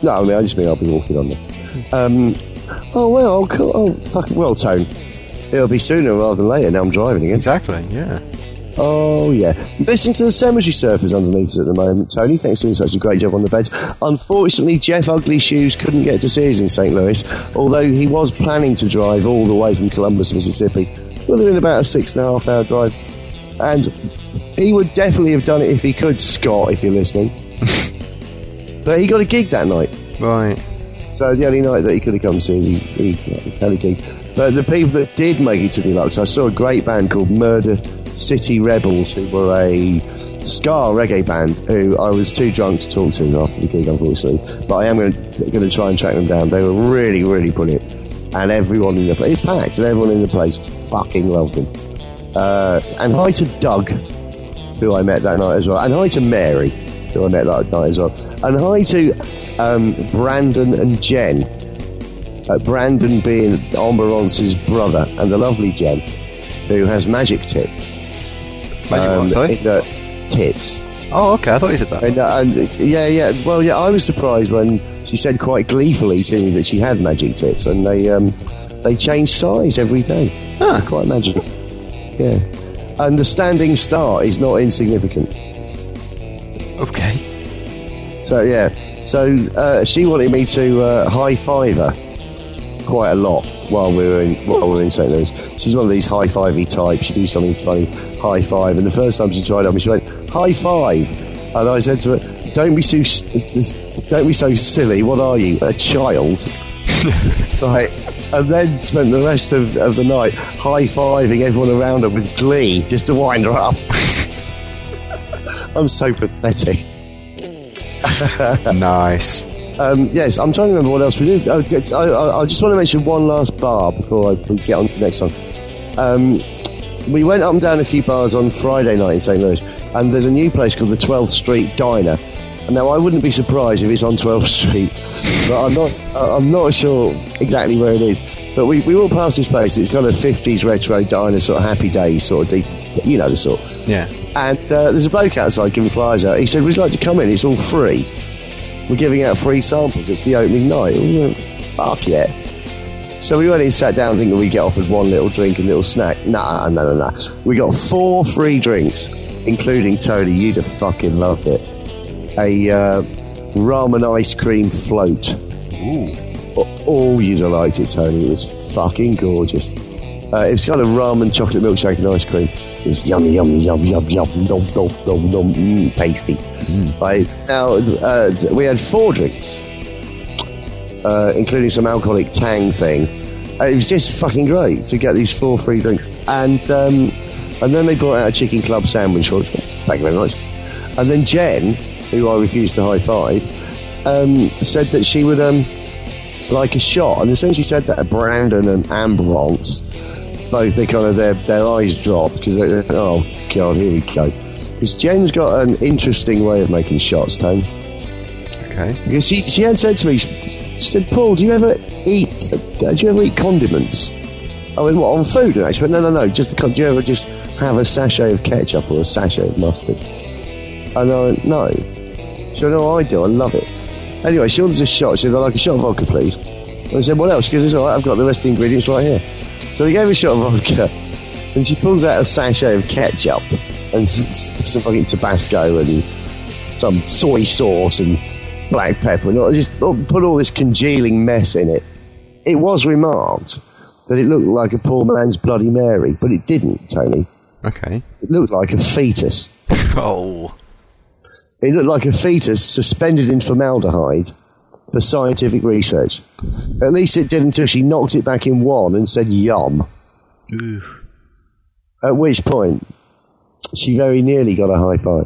[SPEAKER 3] No, I mean, I just mean I'll be walking on them. Um, oh, well, cool. Oh, fucking well, Tone. It'll be sooner rather than later. Now I'm driving again.
[SPEAKER 4] Exactly, yeah.
[SPEAKER 3] Oh, yeah. Listening to the Cemetery Surfers underneath us at the moment. Tony, thanks for doing such a great job on the beds. Unfortunately, Jeff Ugly Shoes couldn't get to see us in Saint Louis, although he was planning to drive all the way from Columbus, Mississippi. Would have been about a six and a half hour drive. And he would definitely have done it if he could, Scott, if you're listening. But he got a gig that night.
[SPEAKER 4] Right.
[SPEAKER 3] So the only night that he could have come to see us, he, he, he had a gig. But the people that did make it to Deluxe, I saw a great band called Murder City Rebels, who were a ska reggae band who I was too drunk to talk to after the gig, unfortunately. But I am going to try and track them down. They were really, really brilliant. And everyone in the place, it's packed, and everyone in the place fucking loved them. Uh, and hi to Doug, who I met that night as well. And hi to Mary, who I met that night as well. And hi to um, Brandon and Jen. Uh, Brandon being Omeronce's brother, and the lovely Jen, who has magic tits.
[SPEAKER 4] Magic
[SPEAKER 3] um,
[SPEAKER 4] what, sorry?
[SPEAKER 3] In the tits.
[SPEAKER 4] Oh, okay, I thought you said that.
[SPEAKER 3] And, uh, and, yeah, yeah, well, yeah, I was surprised when she said quite gleefully to me that she had magic tits, and they um, they change size every day.
[SPEAKER 4] Ah.
[SPEAKER 3] Quite magical. Yeah. And the standing star is not insignificant.
[SPEAKER 4] Okay.
[SPEAKER 3] So, yeah. So, uh, she wanted me to uh, high-five her quite a lot while we were in while we were in Saint Louis. She's one of these high-fivey types. She do something funny, high five. And the first time she tried on me, she went high five, and I said to her, "Don't be so don't be so silly. What are you, a child?" Right. And then spent the rest of, of the night high fiving everyone around her with glee just to wind her up. I'm so pathetic.
[SPEAKER 4] Nice.
[SPEAKER 3] Um, yes, I'm trying to remember what else we did. I, I, I just want to mention one last bar before I get on to the next song. Um, we went up and down a few bars on Friday night in Saint Louis, and there's a new place called the twelfth Street Diner. And now I wouldn't be surprised if it's on twelfth Street, but I'm not. I'm not sure exactly where it is. But we, we walked past this place. It's kind of fifties retro diner, sort of Happy Days, sort of deep, you know the sort.
[SPEAKER 4] Yeah.
[SPEAKER 3] And uh, there's a bloke outside giving flyers out. He said, "Would you like to come in? It's all free. We're giving out free samples. It's the opening night." We went, fuck yeah. So we went in, sat down, thinking we get offered one little drink and little snack. Nah, no, no, no. We got four free drinks, including Tony. You'd have fucking loved it. A uh, ramen ice cream float.
[SPEAKER 4] Ooh.
[SPEAKER 3] Oh, you'd have liked it, Tony. It was fucking gorgeous. Uh, it was kind of ramen, chocolate milkshake and ice cream. It was yummy, yummy, yum, yum, yum, nom, nom, nom, nom, mm, tasty. Mm. Right, now, uh, we had four drinks, uh, including some alcoholic tang thing. Uh, it was just fucking great to get these four free drinks. And um, and then they brought out a chicken club sandwich for us. Thank you very much. And then Jen, who I refused to high five, um, said that she would um, like a shot. And as soon as she said that, Brandon and Ambrance, both they kind of their their eyes dropped because they, oh god, here we go. Because Jen's got an interesting way of making shots, Tone.
[SPEAKER 4] Okay.
[SPEAKER 3] Because she she had said to me, she said, "Paul, do you ever eat? Uh, do you ever eat condiments?" I went, "What, on food?" And she went, "No, no, no. Just the, do you ever just have a sachet of ketchup or a sachet of mustard?" And I went, "No." She went, "No, I do. I love it." Anyway, she orders a shot. She said, "I'd like a shot of vodka, please." And I said, "What else?" She goes, "It's all right. I've got the rest of the ingredients right here." So we gave her a shot of vodka, and she pulls out a sachet of ketchup and s- s- some fucking Tabasco and some soy sauce and black pepper, and all, just put all this congealing mess in it. It was remarked that it looked like a poor man's Bloody Mary, but it didn't, Tony.
[SPEAKER 4] Okay.
[SPEAKER 3] It looked like a fetus.
[SPEAKER 4] Oh.
[SPEAKER 3] It looked like a fetus suspended in formaldehyde for scientific research. At least it did until she knocked it back in one and said, "Yum."
[SPEAKER 4] Ooh.
[SPEAKER 3] At which point, she very nearly got a high five.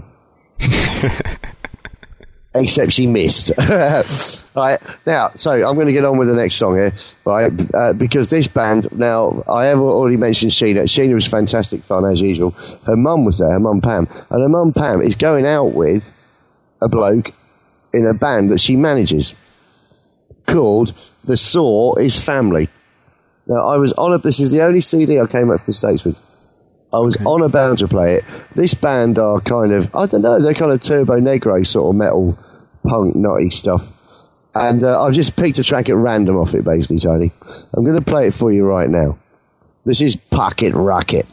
[SPEAKER 3] Except she missed. Right, now, so I'm going to get on with the next song here, right? Uh, because this band, now, I have already mentioned Sheena. Sheena was fantastic fun, as usual. Her mum was there, her mum Pam. And her mum Pam is going out with a bloke in a band that she manages called The Saw Is Family. Now, I was on a, this is the only C D I came up from the States with. I was
[SPEAKER 4] Okay.
[SPEAKER 3] on about to play it. This band are kind of, I don't know, they're kind of turbo negro sort of metal, punk, nutty stuff. And uh, I've just picked a track at random off it, basically, Tony. I'm going to play it for you right now. This is Pocket Rocket.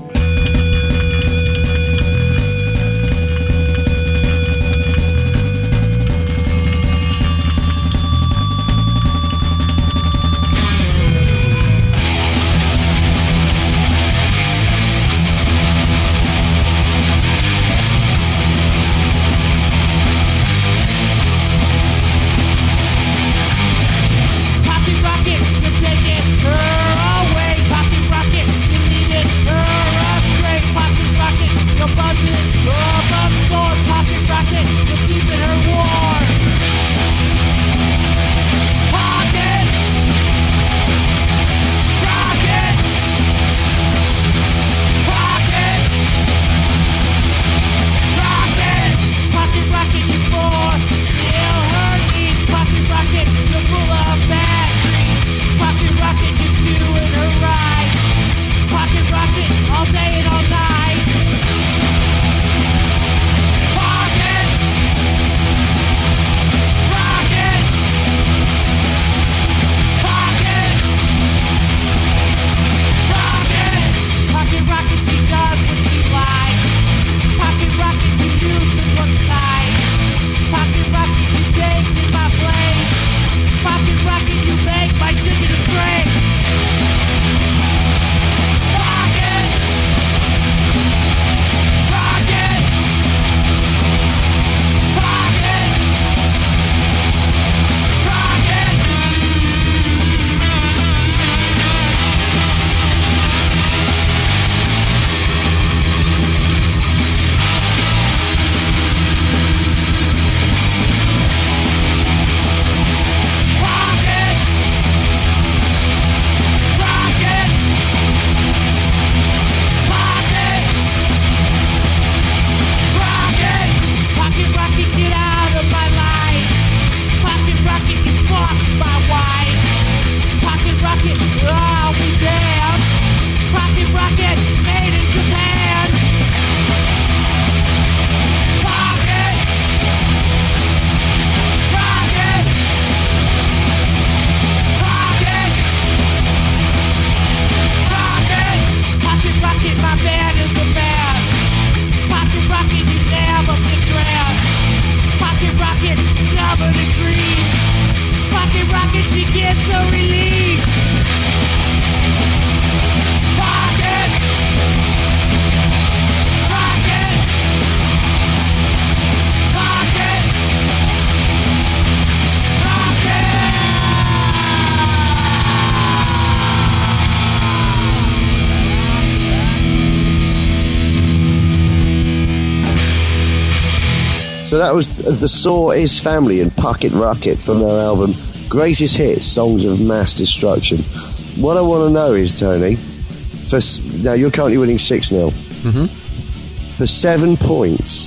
[SPEAKER 3] So that was The Saw Is Family and Pocket Rocket from their album Greatest Hits, Songs of Mass Destruction. What I want to know is, Tony, for now you're currently winning six nil.
[SPEAKER 4] Mm-hmm.
[SPEAKER 3] For seven points,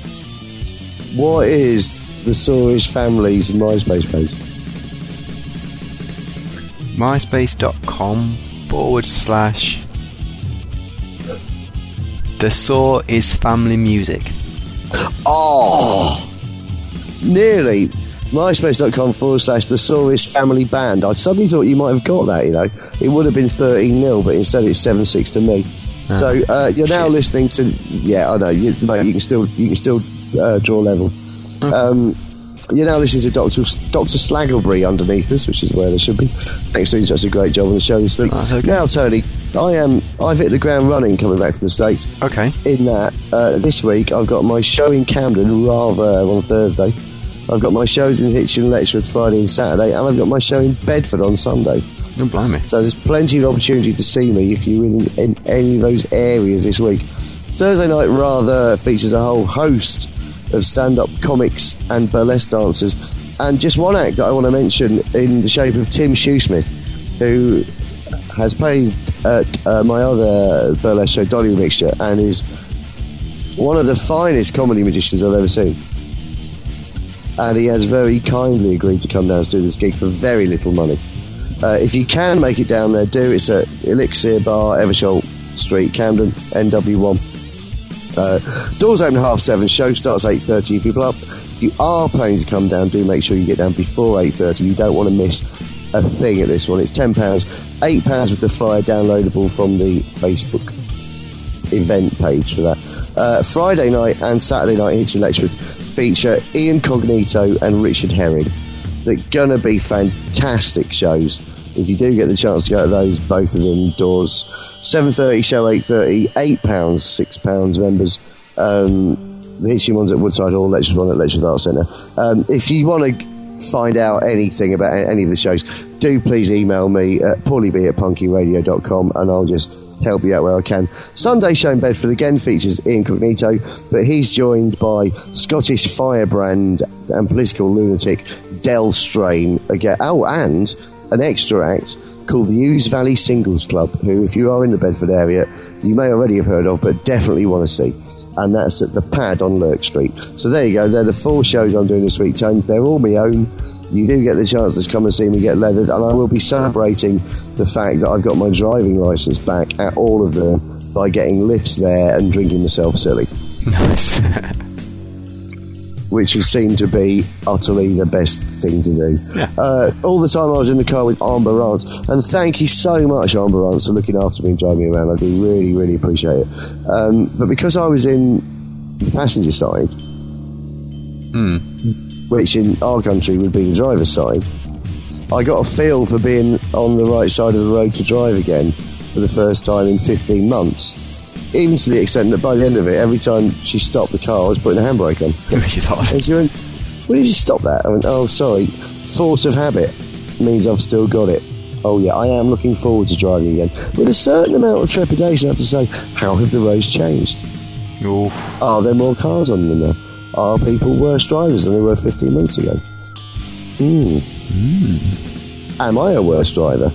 [SPEAKER 3] what is The Saw Is Family's MySpace page?
[SPEAKER 4] myspace.com forward slash The Saw Is Family Music.
[SPEAKER 3] Oh, nearly. MySpace.com forward slash The Saw Is Family Band. I suddenly thought you might have got that, you know. It would have been thirteen nil, but instead it's seven six to me.
[SPEAKER 4] Oh,
[SPEAKER 3] so uh, you're now listening to... Yeah, I know. You, mate, you can still you can still uh, draw level. Um, you're now listening to Doctor Doctor Slagglebury underneath us, which is where they should be. Thanks for doing such a great job on the show this week.
[SPEAKER 4] Oh, okay.
[SPEAKER 3] Now, Tony, I am, I've hit the ground running coming back from the States.
[SPEAKER 4] Okay.
[SPEAKER 3] In that, uh, this week I've got my show in Camden, rather on Thursday. I've got my shows in Hitchin and Letchworth Friday and Saturday, and I've got my show in Bedford on Sunday.
[SPEAKER 4] Oh, blimey.
[SPEAKER 3] So there's plenty of opportunity to see me if you're in, in any of those areas this week. Thursday night rather features a whole host of stand-up comics and burlesque dancers, and just one act that I want to mention in the shape of Tim Shoesmith, who has played at uh, my other burlesque show, Dolly Mixture, and is one of the finest comedy magicians I've ever seen. And he has very kindly agreed to come down to do this gig for very little money. Uh, if you can make it down there, do. It's at Elixir Bar, Eversholt Street, Camden, N W one. Uh, doors open half seven, show starts eight thirty. People up. If you are planning to come down, do make sure you get down before eight thirty. You don't want to miss a thing at this one. It's ten pounds, eight pounds with the flyer downloadable from the Facebook event page for that. Uh, Friday night and Saturday night Hits in Letchworth feature Ian Cognito and Richard Herring. They're going to be fantastic shows. If you do get the chance to go to those, both of them doors, seven thirty show, eight thirty, eight pounds, six pounds members. Um, the Hitchin one's at Woodside Hall, Letchworth one at Letchworth Arts Centre. Um, if you want to find out anything about any of the shows, do please email me at paulieb at punkyradio dot com and I'll just help you out where I can. Sunday show in Bedford again features Ian Cognito, but he's joined by Scottish firebrand and political lunatic Del Strain again. Oh, and an extra act called the Hughes Valley Singles Club, who, if you are in the Bedford area, you may already have heard of, but definitely want to see. And that's at the Pad on Lurk Street. So there you go. They're the four shows I'm doing this week, Tone. They're all my own. You do get the chance to come and see me get leathered, and I will be celebrating the fact that I've got my driving licence back at all of them by getting lifts there and drinking myself silly.
[SPEAKER 4] Nice.
[SPEAKER 3] Which would seem to be utterly the best thing to do.
[SPEAKER 4] Yeah.
[SPEAKER 3] Uh, all the time I was in the car with Amber Rance, and thank you so much, Amber Rance, for looking after me and driving me around. I do really, really appreciate it. Um, but because I was in the passenger side,
[SPEAKER 4] Hmm.
[SPEAKER 3] which in our country would be the driver's side, I got a feel for being on the right side of the road to drive again for the first time in fifteen months. Even to the extent that by the end of it, every time she stopped the car, I was putting the handbrake on.
[SPEAKER 4] Which is hard.
[SPEAKER 3] And she went, "When did you stop that?" I went, "Oh, sorry. Force of habit means I've still got it. Oh, yeah, I am looking forward to driving again." With a certain amount of trepidation, I have to say, how have the roads changed?
[SPEAKER 4] Oof.
[SPEAKER 3] Are there more cars on them now? Are people worse drivers than they were fifteen months ago? Mm. Mm. Am I a worse driver?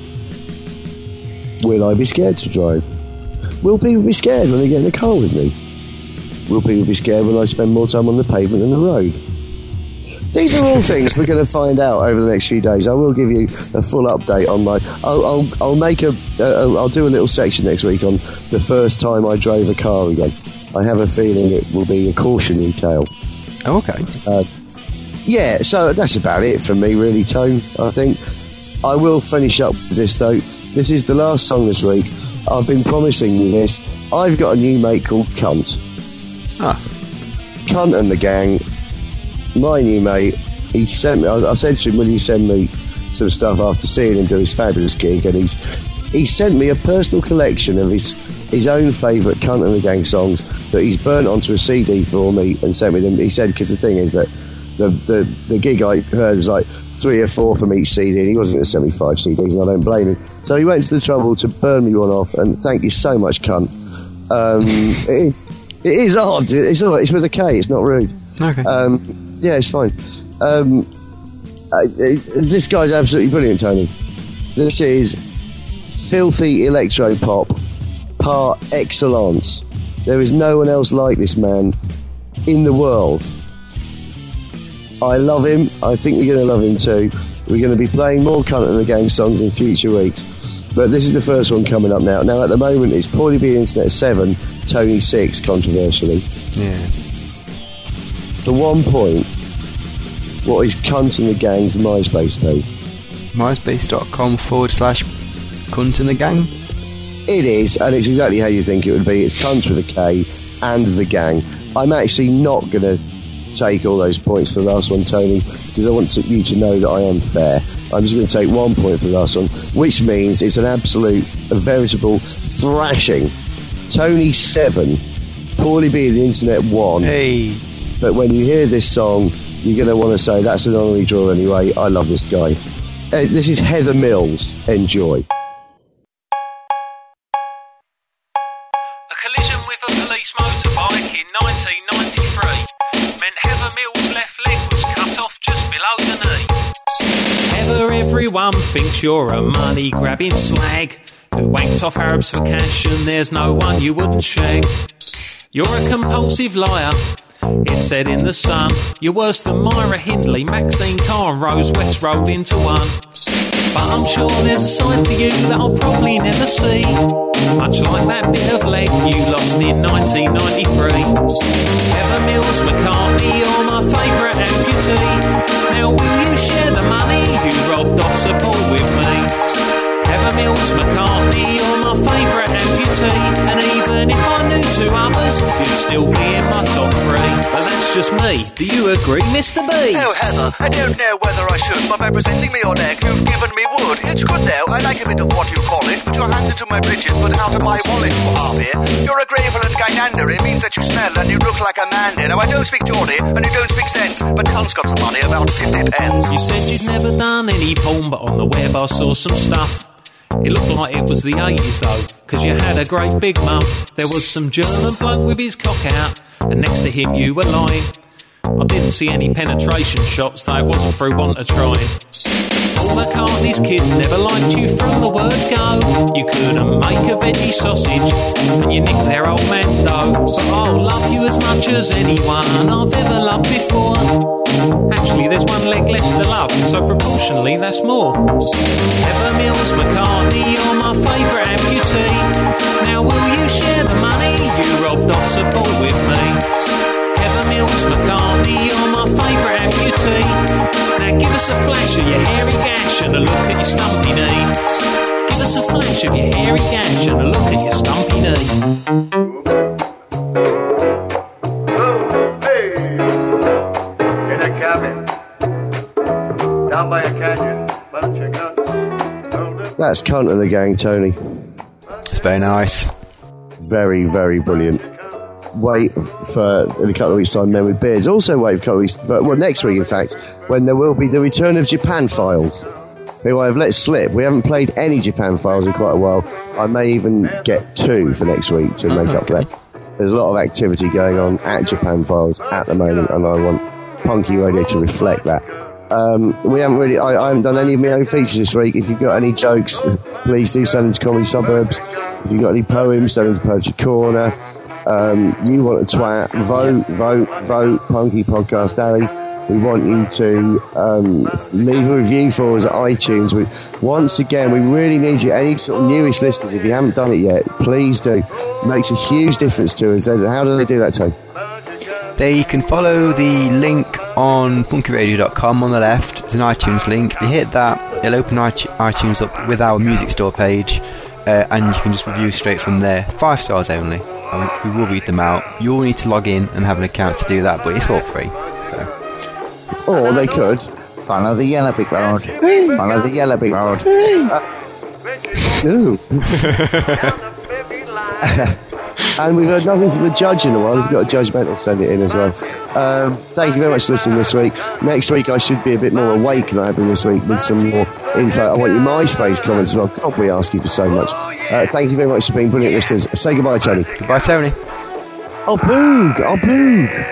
[SPEAKER 3] Will I be scared to drive? Will people be scared when they get in the car with me? Will people be scared when I spend more time on the pavement than the road? These are all things we're going to find out over the next few days. I will give you a full update on my... I'll, I'll, I'll make a... Uh, I'll do a little section next week on the first time I drove a car again. I have a feeling it will be a cautionary tale.
[SPEAKER 4] Oh, okay.
[SPEAKER 3] Uh, yeah, so that's about it for me, really, Tone, I think. I will finish up with this, though. This is the last song this week. I've been promising you this. I've got a new mate called Cunt.
[SPEAKER 4] Ah.
[SPEAKER 3] Cunt and the Gang. My new mate, he sent me... I, I said to him, will you send me some stuff after seeing him do his fabulous gig? And he's he sent me a personal collection of his his own favourite Cunt and the Gang songs that he's burnt onto a C D for me and sent me them. He said, because the thing is that the, the, the gig I heard was like three or four from each C D, and he wasn't going to send me five C Ds, and I don't blame him. So he went to the trouble to burn me one off, and thank you so much, Cunt. Um, it is it is odd. It's all right. It's with a K. It's not rude.
[SPEAKER 4] Okay.
[SPEAKER 3] Um, yeah, it's fine. Um, uh, it, this guy's absolutely brilliant, Tony. This is filthy electro pop par excellence. There is no one else like this man in the world. I love him. I think you're going to love him too. We're going to be playing more Cunt and the Gang songs in future weeks, but this is the first one coming up now. Now, at the moment, it's Paulie B Internet seven, Tony six, controversially.
[SPEAKER 4] Yeah.
[SPEAKER 3] For one point, what is Cunt and the Gang's MySpace page?
[SPEAKER 4] MySpace.com forward slash Cunt and the Gang?
[SPEAKER 3] It is, and it's exactly how you think it would be. It's Cunt with a K and the Gang. I'm actually not going to take all those points for the last one, Tony, because I want to, you to know that I am fair. I'm just going to take one point for the last one, which means it's an absolute, a veritable thrashing. Tony seven, Paulie B the Internet one.
[SPEAKER 4] Hey.
[SPEAKER 3] But when you hear this song, you're going to want to say, that's an honorary draw anyway. I love this guy. Uh, this is Heather Mills. Enjoy.
[SPEAKER 7] A collision with a police motorbike in nineteen ninety-three meant Heather Mills' left leg was cut off just below the knee. Heather, everyone thinks you're a money-grabbing slag who wanked off Arabs for cash, and there's no one you wouldn't shag. You're a compulsive liar, it said in The Sun. You're worse than Myra Hindley, Maxine Carr and Rose West rolled into one. But I'm sure there's a side to you that I'll probably never see. much like that bit of leg you lost in nineteen ninety-three. Heather Mills McCartney, you're my favourite amputee. Now will you share the money you robbed off support with me? Heather Mills McCartney, you're my favourite amputee. And even if I knew two others, you'd still be in my top three. But that's just me. Do you agree, Mister B?
[SPEAKER 8] Oh, Heather, I don't know whether I should, but by presenting me your leg, you've given me wood. It's good though, I like a bit of what you call it, but you're handed to my britches, but out of my wallet for half here. You're a graveland gynander, it means that you smell and you look like a man did. Now I don't speak Geordie, and you don't speak sense, but Cunt's got some money, about fifty pence.
[SPEAKER 7] You said you'd never done any porn, but on the web I saw some stuff. It looked like it was the eighties though, cause you had a great big mum. There was some German bloke with his cock out, and next to him you were lying. I didn't see any penetration shots, though it wasn't through want of trying. Paul McCartney's kids never liked you from the word go. You couldn't make a veggie sausage, and you nicked their old man's dough. But I'll love you as much as anyone I've ever loved before. Actually, there's one leg less to love, so proportionally that's more. Heather Mills McCartney, you're my favourite amputee. Now will you share the money you robbed off support with me? Heather Mills McCartney, you're my favourite amputee. Now give us a flash of your hairy gash and a look at your stumpy knee. Give us a flash of your hairy gash and a look at your stumpy knee.
[SPEAKER 8] By a canyon, bunch of guns.
[SPEAKER 3] That's Cunt of the Gang, Tony.
[SPEAKER 4] It's very nice.
[SPEAKER 3] Very, very brilliant. Wait for, in a couple of weeks' time, Men with Beards. Also wait for a couple of weeks, for, well, next week, in fact, when there will be the return of Japan Files, who I have let slip. We haven't played any Japan Files in quite a while. I may even get two for next week to make up for that. There's a lot of activity going on at Japan Files at the moment, and I want Punky Radio to reflect that. Um, we haven't really, I, I haven't done any of my own features this week. If you've got any jokes, please do send them to Comedy Suburbs. If you've got any poems, send them to Poetry Corner. Um, you want a twat, vote, vote, vote, Punky Podcast Alley. We want you to um, leave a review for us at iTunes. We, once again, we really need you, any sort of newish listeners, if you haven't done it yet, please do. It makes a huge difference to us. How do they do that, Tony?
[SPEAKER 4] They can follow the link on punky radio dot com on the left. There's an iTunes link. If you hit that, it'll open iTunes up with our music store page, uh, and you can just review straight from there. Five stars only. And we will read them out. You all need to log in and have an account to do that, but it's all free. So.
[SPEAKER 3] Or they could
[SPEAKER 2] follow the yellow brick road. Follow the yellow brick road.
[SPEAKER 3] Uh, ooh. And we've heard nothing from the judge in a while. We've got a judgmental, send it in as well. Um, thank you very much for listening this week. Next week I should be a bit more awake than I have been this week with some more info. I want your MySpace comments as well. God, we ask you for so much. Uh, thank you very much for being brilliant listeners. Say goodbye, Tony.
[SPEAKER 4] Goodbye, Tony.
[SPEAKER 3] Oh, Poog! Oh, Poog!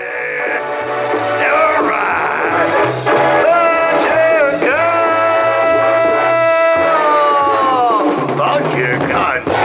[SPEAKER 8] Bunch of guns.